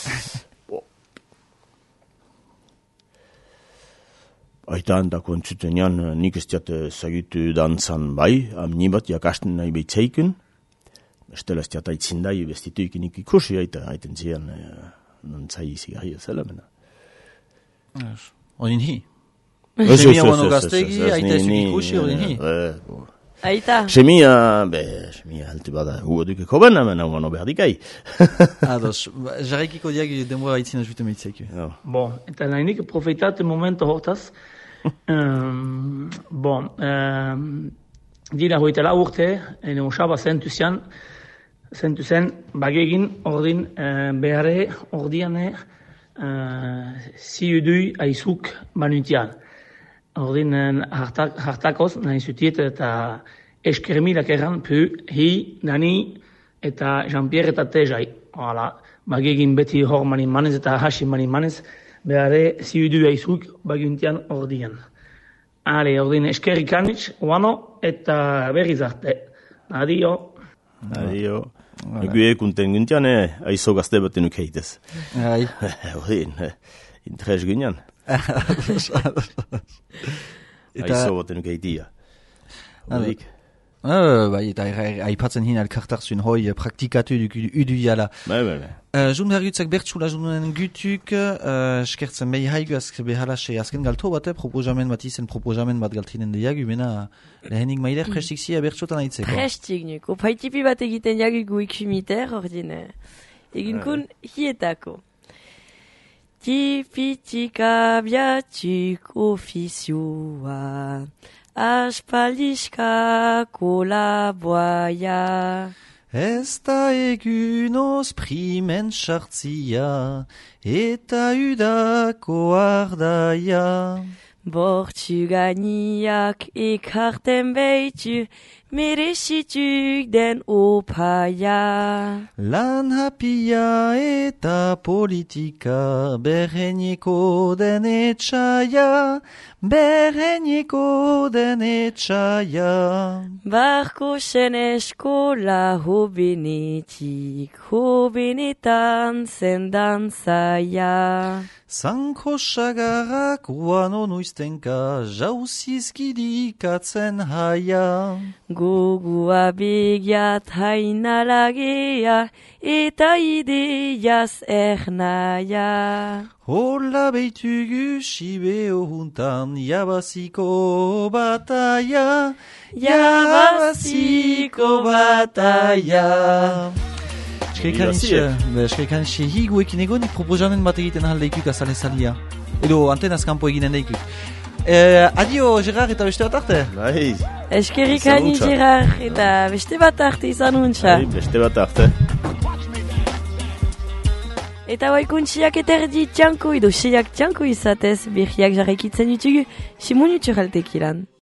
Aita handako entzuten jan, nik ez txat zagitu dantzan bai, amnibat jakasten nahi behitzeikun. Estela ez tiata itzindai bestituik inik ikusi, aita aiten zian nantzai izigarri ezela, mena. Odin hi? Semia bono gaztegi, aita ezuk ikusi, odin hi? Aita? Semia, be, semia halte bada hua dukeko bena, mena huano berdikai. Ados, jarrekiko diag denbora itzina jute meitzeik. Bon, eta nahinik profetate momento hortaz, bon, dira hoitela urte, ene osaba zentu zian, zentu zen, bagegin ordin beharre ordiane ziudui aizuk banutian. Ordin hartakoz, nahi zutiet eta eskermilak erran pu, hi, nani eta Jean-Pierre eta Tejai. Hala, bagegin beti hor manin manez eta hasi manin manez, beharre ziudui aizuk baguntian ordian. Ale, ordin eskerrik anitz, uano, eta berriz arte. Adio. Adio. Egu ekunten gintian, aizo gazte baten ukeitez. Ai. Hori, interes ginean. Aizo baten ukeitia. Horik. Uh, bai, eta aipatzen hin elkartarzun hoi praktikatu udu jala. Bai, bai, bai. Uh, Jun bergutzak bertsula junen gutuk, uh, eskertzen behi haigu azk behala se azken galto bate, proposamen bat izen proposamen bat galtinen de jagu, bena lehenik maider prestik zia bertsotan aitzeko. Prestik nuko, paitipi bat egiten jagu gu ikumiter, ordine. Eginkun hietako. Tipitika biatuk ofizioa. Aspaldiska kolaboaia. Ez da egunoz primen sartzia, eta udako ardaia. Bortzu ganiak ekarten beitu, merezituk den opaia. Lan hapia eta politika, berreneko den etxaia, berreneko den etxaia. Barko zen eskola hobenetik, hobenetan zendan zaia. Zanko sagarrak uano noiztenka, jauzizkidikatzen haia. Gogua begiat hainalagea, eta ideiaz ernaia. Hola beitugu sibeo juntan, jabaziko bataia, jabaziko bataia. Eskaikan itxe higuekin egon, proposamen bat egiten ahaldeikuk azale zalia. Edo antenaz kanpo eginen deikuk. Eh, adio, Gerard, eta beste bat arte? Bai. Eskerrik ani, Gerard, eta beste bat arte izan untxa. Bai, beste bat arte. Eta baikuntziak eta erdi txanko, edo seiak txanko izatez, berriak jarraikitzen ditugu, Simon Utsuraltekilan.